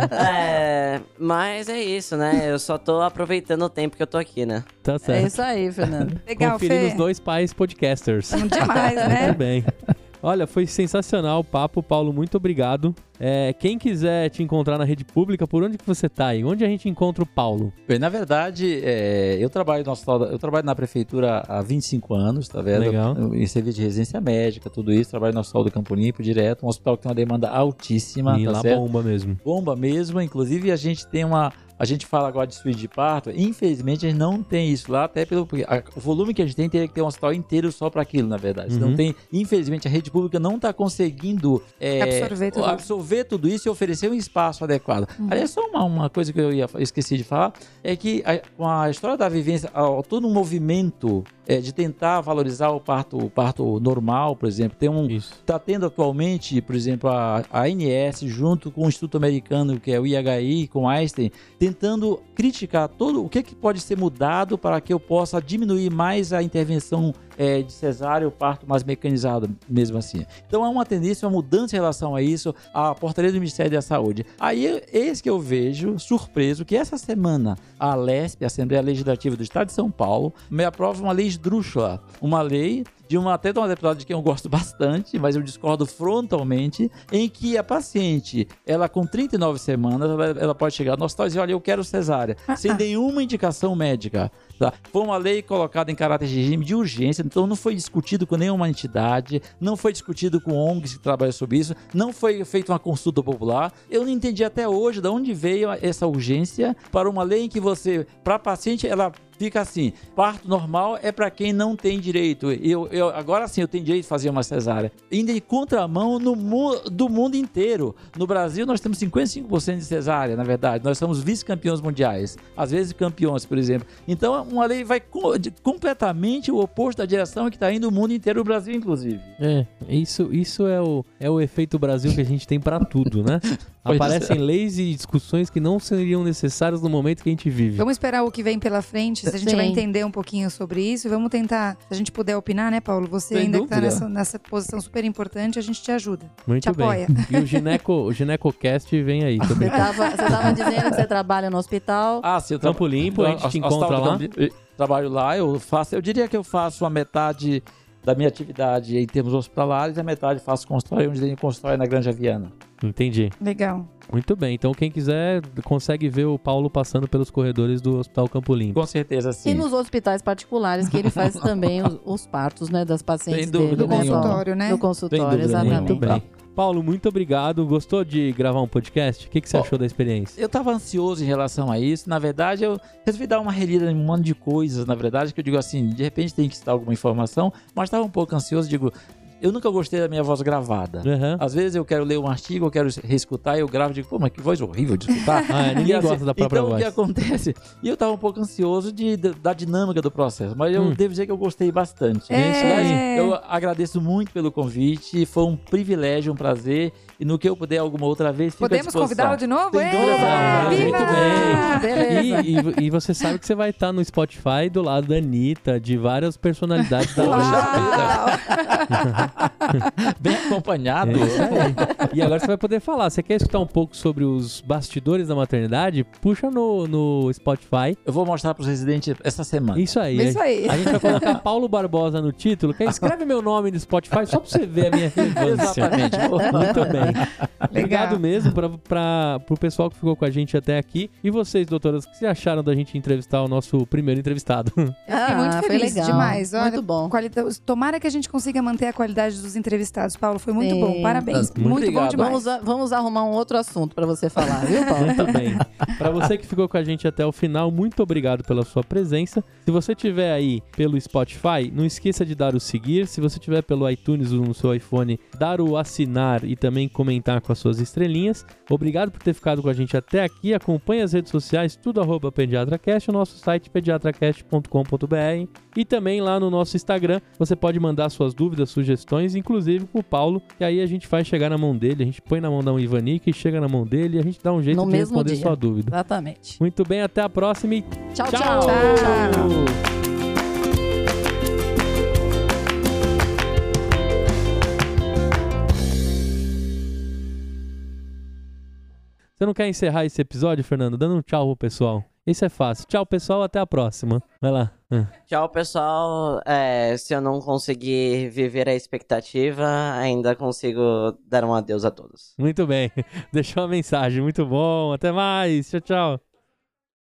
É, mas é isso, né? Eu só tô aproveitando o tempo que eu tô aqui, né? Tá É certo. isso aí, Fernando. Legal, Conferindo Fê. os dois pais podcasters. Demais, né? Muito bem. Olha, foi sensacional o papo, Paulo, muito obrigado. É, quem quiser te encontrar na rede pública, por onde que você tá aí? Onde a gente encontra o Paulo? Bem, na verdade, é, eu, trabalho no hospital da- eu trabalho na prefeitura há vinte e cinco anos, tá vendo? Legal. Eu- Em serviço de residência médica, tudo isso. Trabalho no Hospital do Campo Limpo direto, um hospital que tem uma demanda altíssima, E tá lá certo? bomba mesmo. Bomba mesmo, inclusive a gente tem uma... A gente fala agora de suíte de parto, infelizmente a gente não tem isso lá, até pelo porque a- o volume que a gente tem teria que ter um hospital inteiro só para aquilo, na verdade. Uhum. Não tem, infelizmente a rede pública não está conseguindo é, Absorver tudo. absorver tudo isso e oferecer um espaço adequado. Aliás, só uma, uma coisa que eu ia, eu esqueci de falar, é que a, com a história da vivência, a- todo um movimento é, de tentar valorizar o parto, o parto normal, por exemplo, tem um, Isso. está tendo atualmente, por exemplo, a, a A N S, junto com o Instituto Americano, que é o I H I, com Einstein, tentando criticar todo o que, que pode ser mudado para que eu possa diminuir mais a intervenção é, de cesárea, o parto mais mecanizado, mesmo assim. Então há uma tendência, uma mudança em relação a isso, a portaria do Ministério da Saúde. Aí, eis que eu vejo, surpreso, que essa semana a Alesp, a Assembleia Legislativa do Estado de São Paulo, me aprova uma lei esdrúxula, uma lei de uma, até de uma deputada de quem eu gosto bastante, mas eu discordo frontalmente, em que a paciente, ela com trinta e nove semanas, ela, ela pode chegar no hospital e dizer, olha, eu quero cesárea, sem nenhuma indicação médica. Tá? Foi uma lei colocada em caráter de regime de urgência, então não foi discutido com nenhuma entidade, não foi discutido com O N Gs que trabalham sobre isso, não foi feita uma consulta popular. Eu não entendi até hoje de onde veio essa urgência para uma lei em que você, para a paciente, ela fica assim, parto normal é para quem não tem direito. Eu, eu, agora sim eu tenho direito de fazer uma cesárea. Indo em contramão no mu do mundo inteiro. No Brasil nós temos cinquenta e cinco por cento de cesárea, na verdade. Nós somos vice-campeões mundiais. Às vezes campeões, por exemplo. Então uma lei vai co de, completamente o oposto da direção que está indo o mundo inteiro, o Brasil inclusive. É, isso, isso é, o, é o efeito Brasil que a gente tem para tudo, né? Aparecem é. leis e discussões que não seriam necessárias no momento que a gente vive. Vamos esperar o que vem pela frente, se a gente Sim. vai entender um pouquinho sobre isso. E vamos tentar, se a gente puder opinar, né, Paulo? Você Sem ainda dúvida. que tá nessa, nessa posição super importante, a gente te ajuda. Muito te bem. apoia. E o Gineco, o GinecoCast vem aí Você também. tava, você tava dizendo que você trabalha no hospital. Ah, sim, eu Campo Limpo, a gente te encontra lá. Eu trabalho lá, eu faço, eu diria que eu faço a metade da minha atividade em termos hospitalares e a metade faço consultório, onde tem consultório na Granja Viana. Entendi. Legal. Muito bem. Então quem quiser consegue ver o Paulo passando pelos corredores do Hospital Campo Limpo. Com certeza, sim. E nos hospitais particulares, que ele faz também os, os partos, né, das pacientes Sem dúvida dele. Do né, nenhuma. Paulo? consultório, né? Do consultório, Sem dúvida nenhuma. exatamente. Muito bem. Paulo, muito obrigado. Gostou de gravar um podcast? O que, que você Ó, achou da experiência? Eu estava ansioso em relação a isso. Na verdade, eu resolvi dar uma relida em um monte de coisas. Na verdade, que eu digo assim, de repente tem que citar alguma informação, mas estava um pouco ansioso. Digo, eu nunca gostei da minha voz gravada. Uhum. Às vezes eu quero ler um artigo, eu quero reescutar, e eu gravo e digo, pô, mas que voz horrível de escutar. Ah, é, ninguém E assim, gosta da própria então, voz. o que acontece? E eu estava um pouco ansioso de, de- da dinâmica do processo, mas eu Hum. devo dizer que eu gostei bastante. É isso aí. É. Eu agradeço muito pelo convite, foi um privilégio, um prazer, e no que eu puder alguma outra vez, fico à Podemos disposição. convidá-lo de novo? Sem dúvida, É, vamos. viva! Muito bem. Beleza. E, e- e você sabe que você vai estar no Spotify do lado da Anitta, de várias personalidades da Uau! música. Bem acompanhado. É isso aí. E agora você vai poder falar. Você quer escutar um pouco sobre os bastidores da maternidade? Puxa no, no Spotify. Eu vou mostrar para os residentes essa semana. Isso aí. Isso aí. A gente vai colocar Paulo Barbosa no título. Quer escreve meu nome no Spotify só pra você ver a minha relevância. Exatamente. Muito bem. Obrigado mesmo para o pessoal que ficou com a gente até aqui. E vocês, doutoras, o que vocês acharam da gente entrevistar o nosso primeiro entrevistado? Eu fiquei muito Ah, foi feliz legal. demais. Olha, Muito bom. qualita- Tomara que a gente consiga manter a qualidade dos entrevistados, Paulo. Foi muito Sim. bom. Parabéns. Muito Muito, bom obrigado. demais. Vamos, a- vamos arrumar um outro assunto pra você falar, viu, Paulo? Muito bem. Para você que ficou com a gente até o final, muito obrigado pela sua presença. Se você tiver aí pelo Spotify, não esqueça de dar o seguir. Se você tiver pelo iTunes ou no seu iPhone, dar o assinar e também comentar com as suas estrelinhas. Obrigado por ter ficado com a gente até aqui. Acompanhe as redes sociais, tudo arroba PediatraCast, o nosso site pediatracast ponto com ponto br e também lá no nosso Instagram você pode mandar suas dúvidas, sugestões, inclusive pro Paulo, e aí a gente faz chegar na mão dele, a gente põe na mão da Ivani, que chega na mão dele e a gente dá um jeito No de mesmo responder dia. sua dúvida. Exatamente. Muito bem, até a próxima e Tchau, tchau! tchau. Tchau. Você não quer encerrar esse episódio, Fernando, dando um tchau pro pessoal? Isso é fácil. Tchau, pessoal, até a próxima. Vai lá. Ah. Tchau, pessoal. É, se eu não conseguir viver a expectativa, ainda consigo dar um adeus a todos. Muito bem. Deixou uma mensagem. Muito bom. Até mais. Tchau, tchau.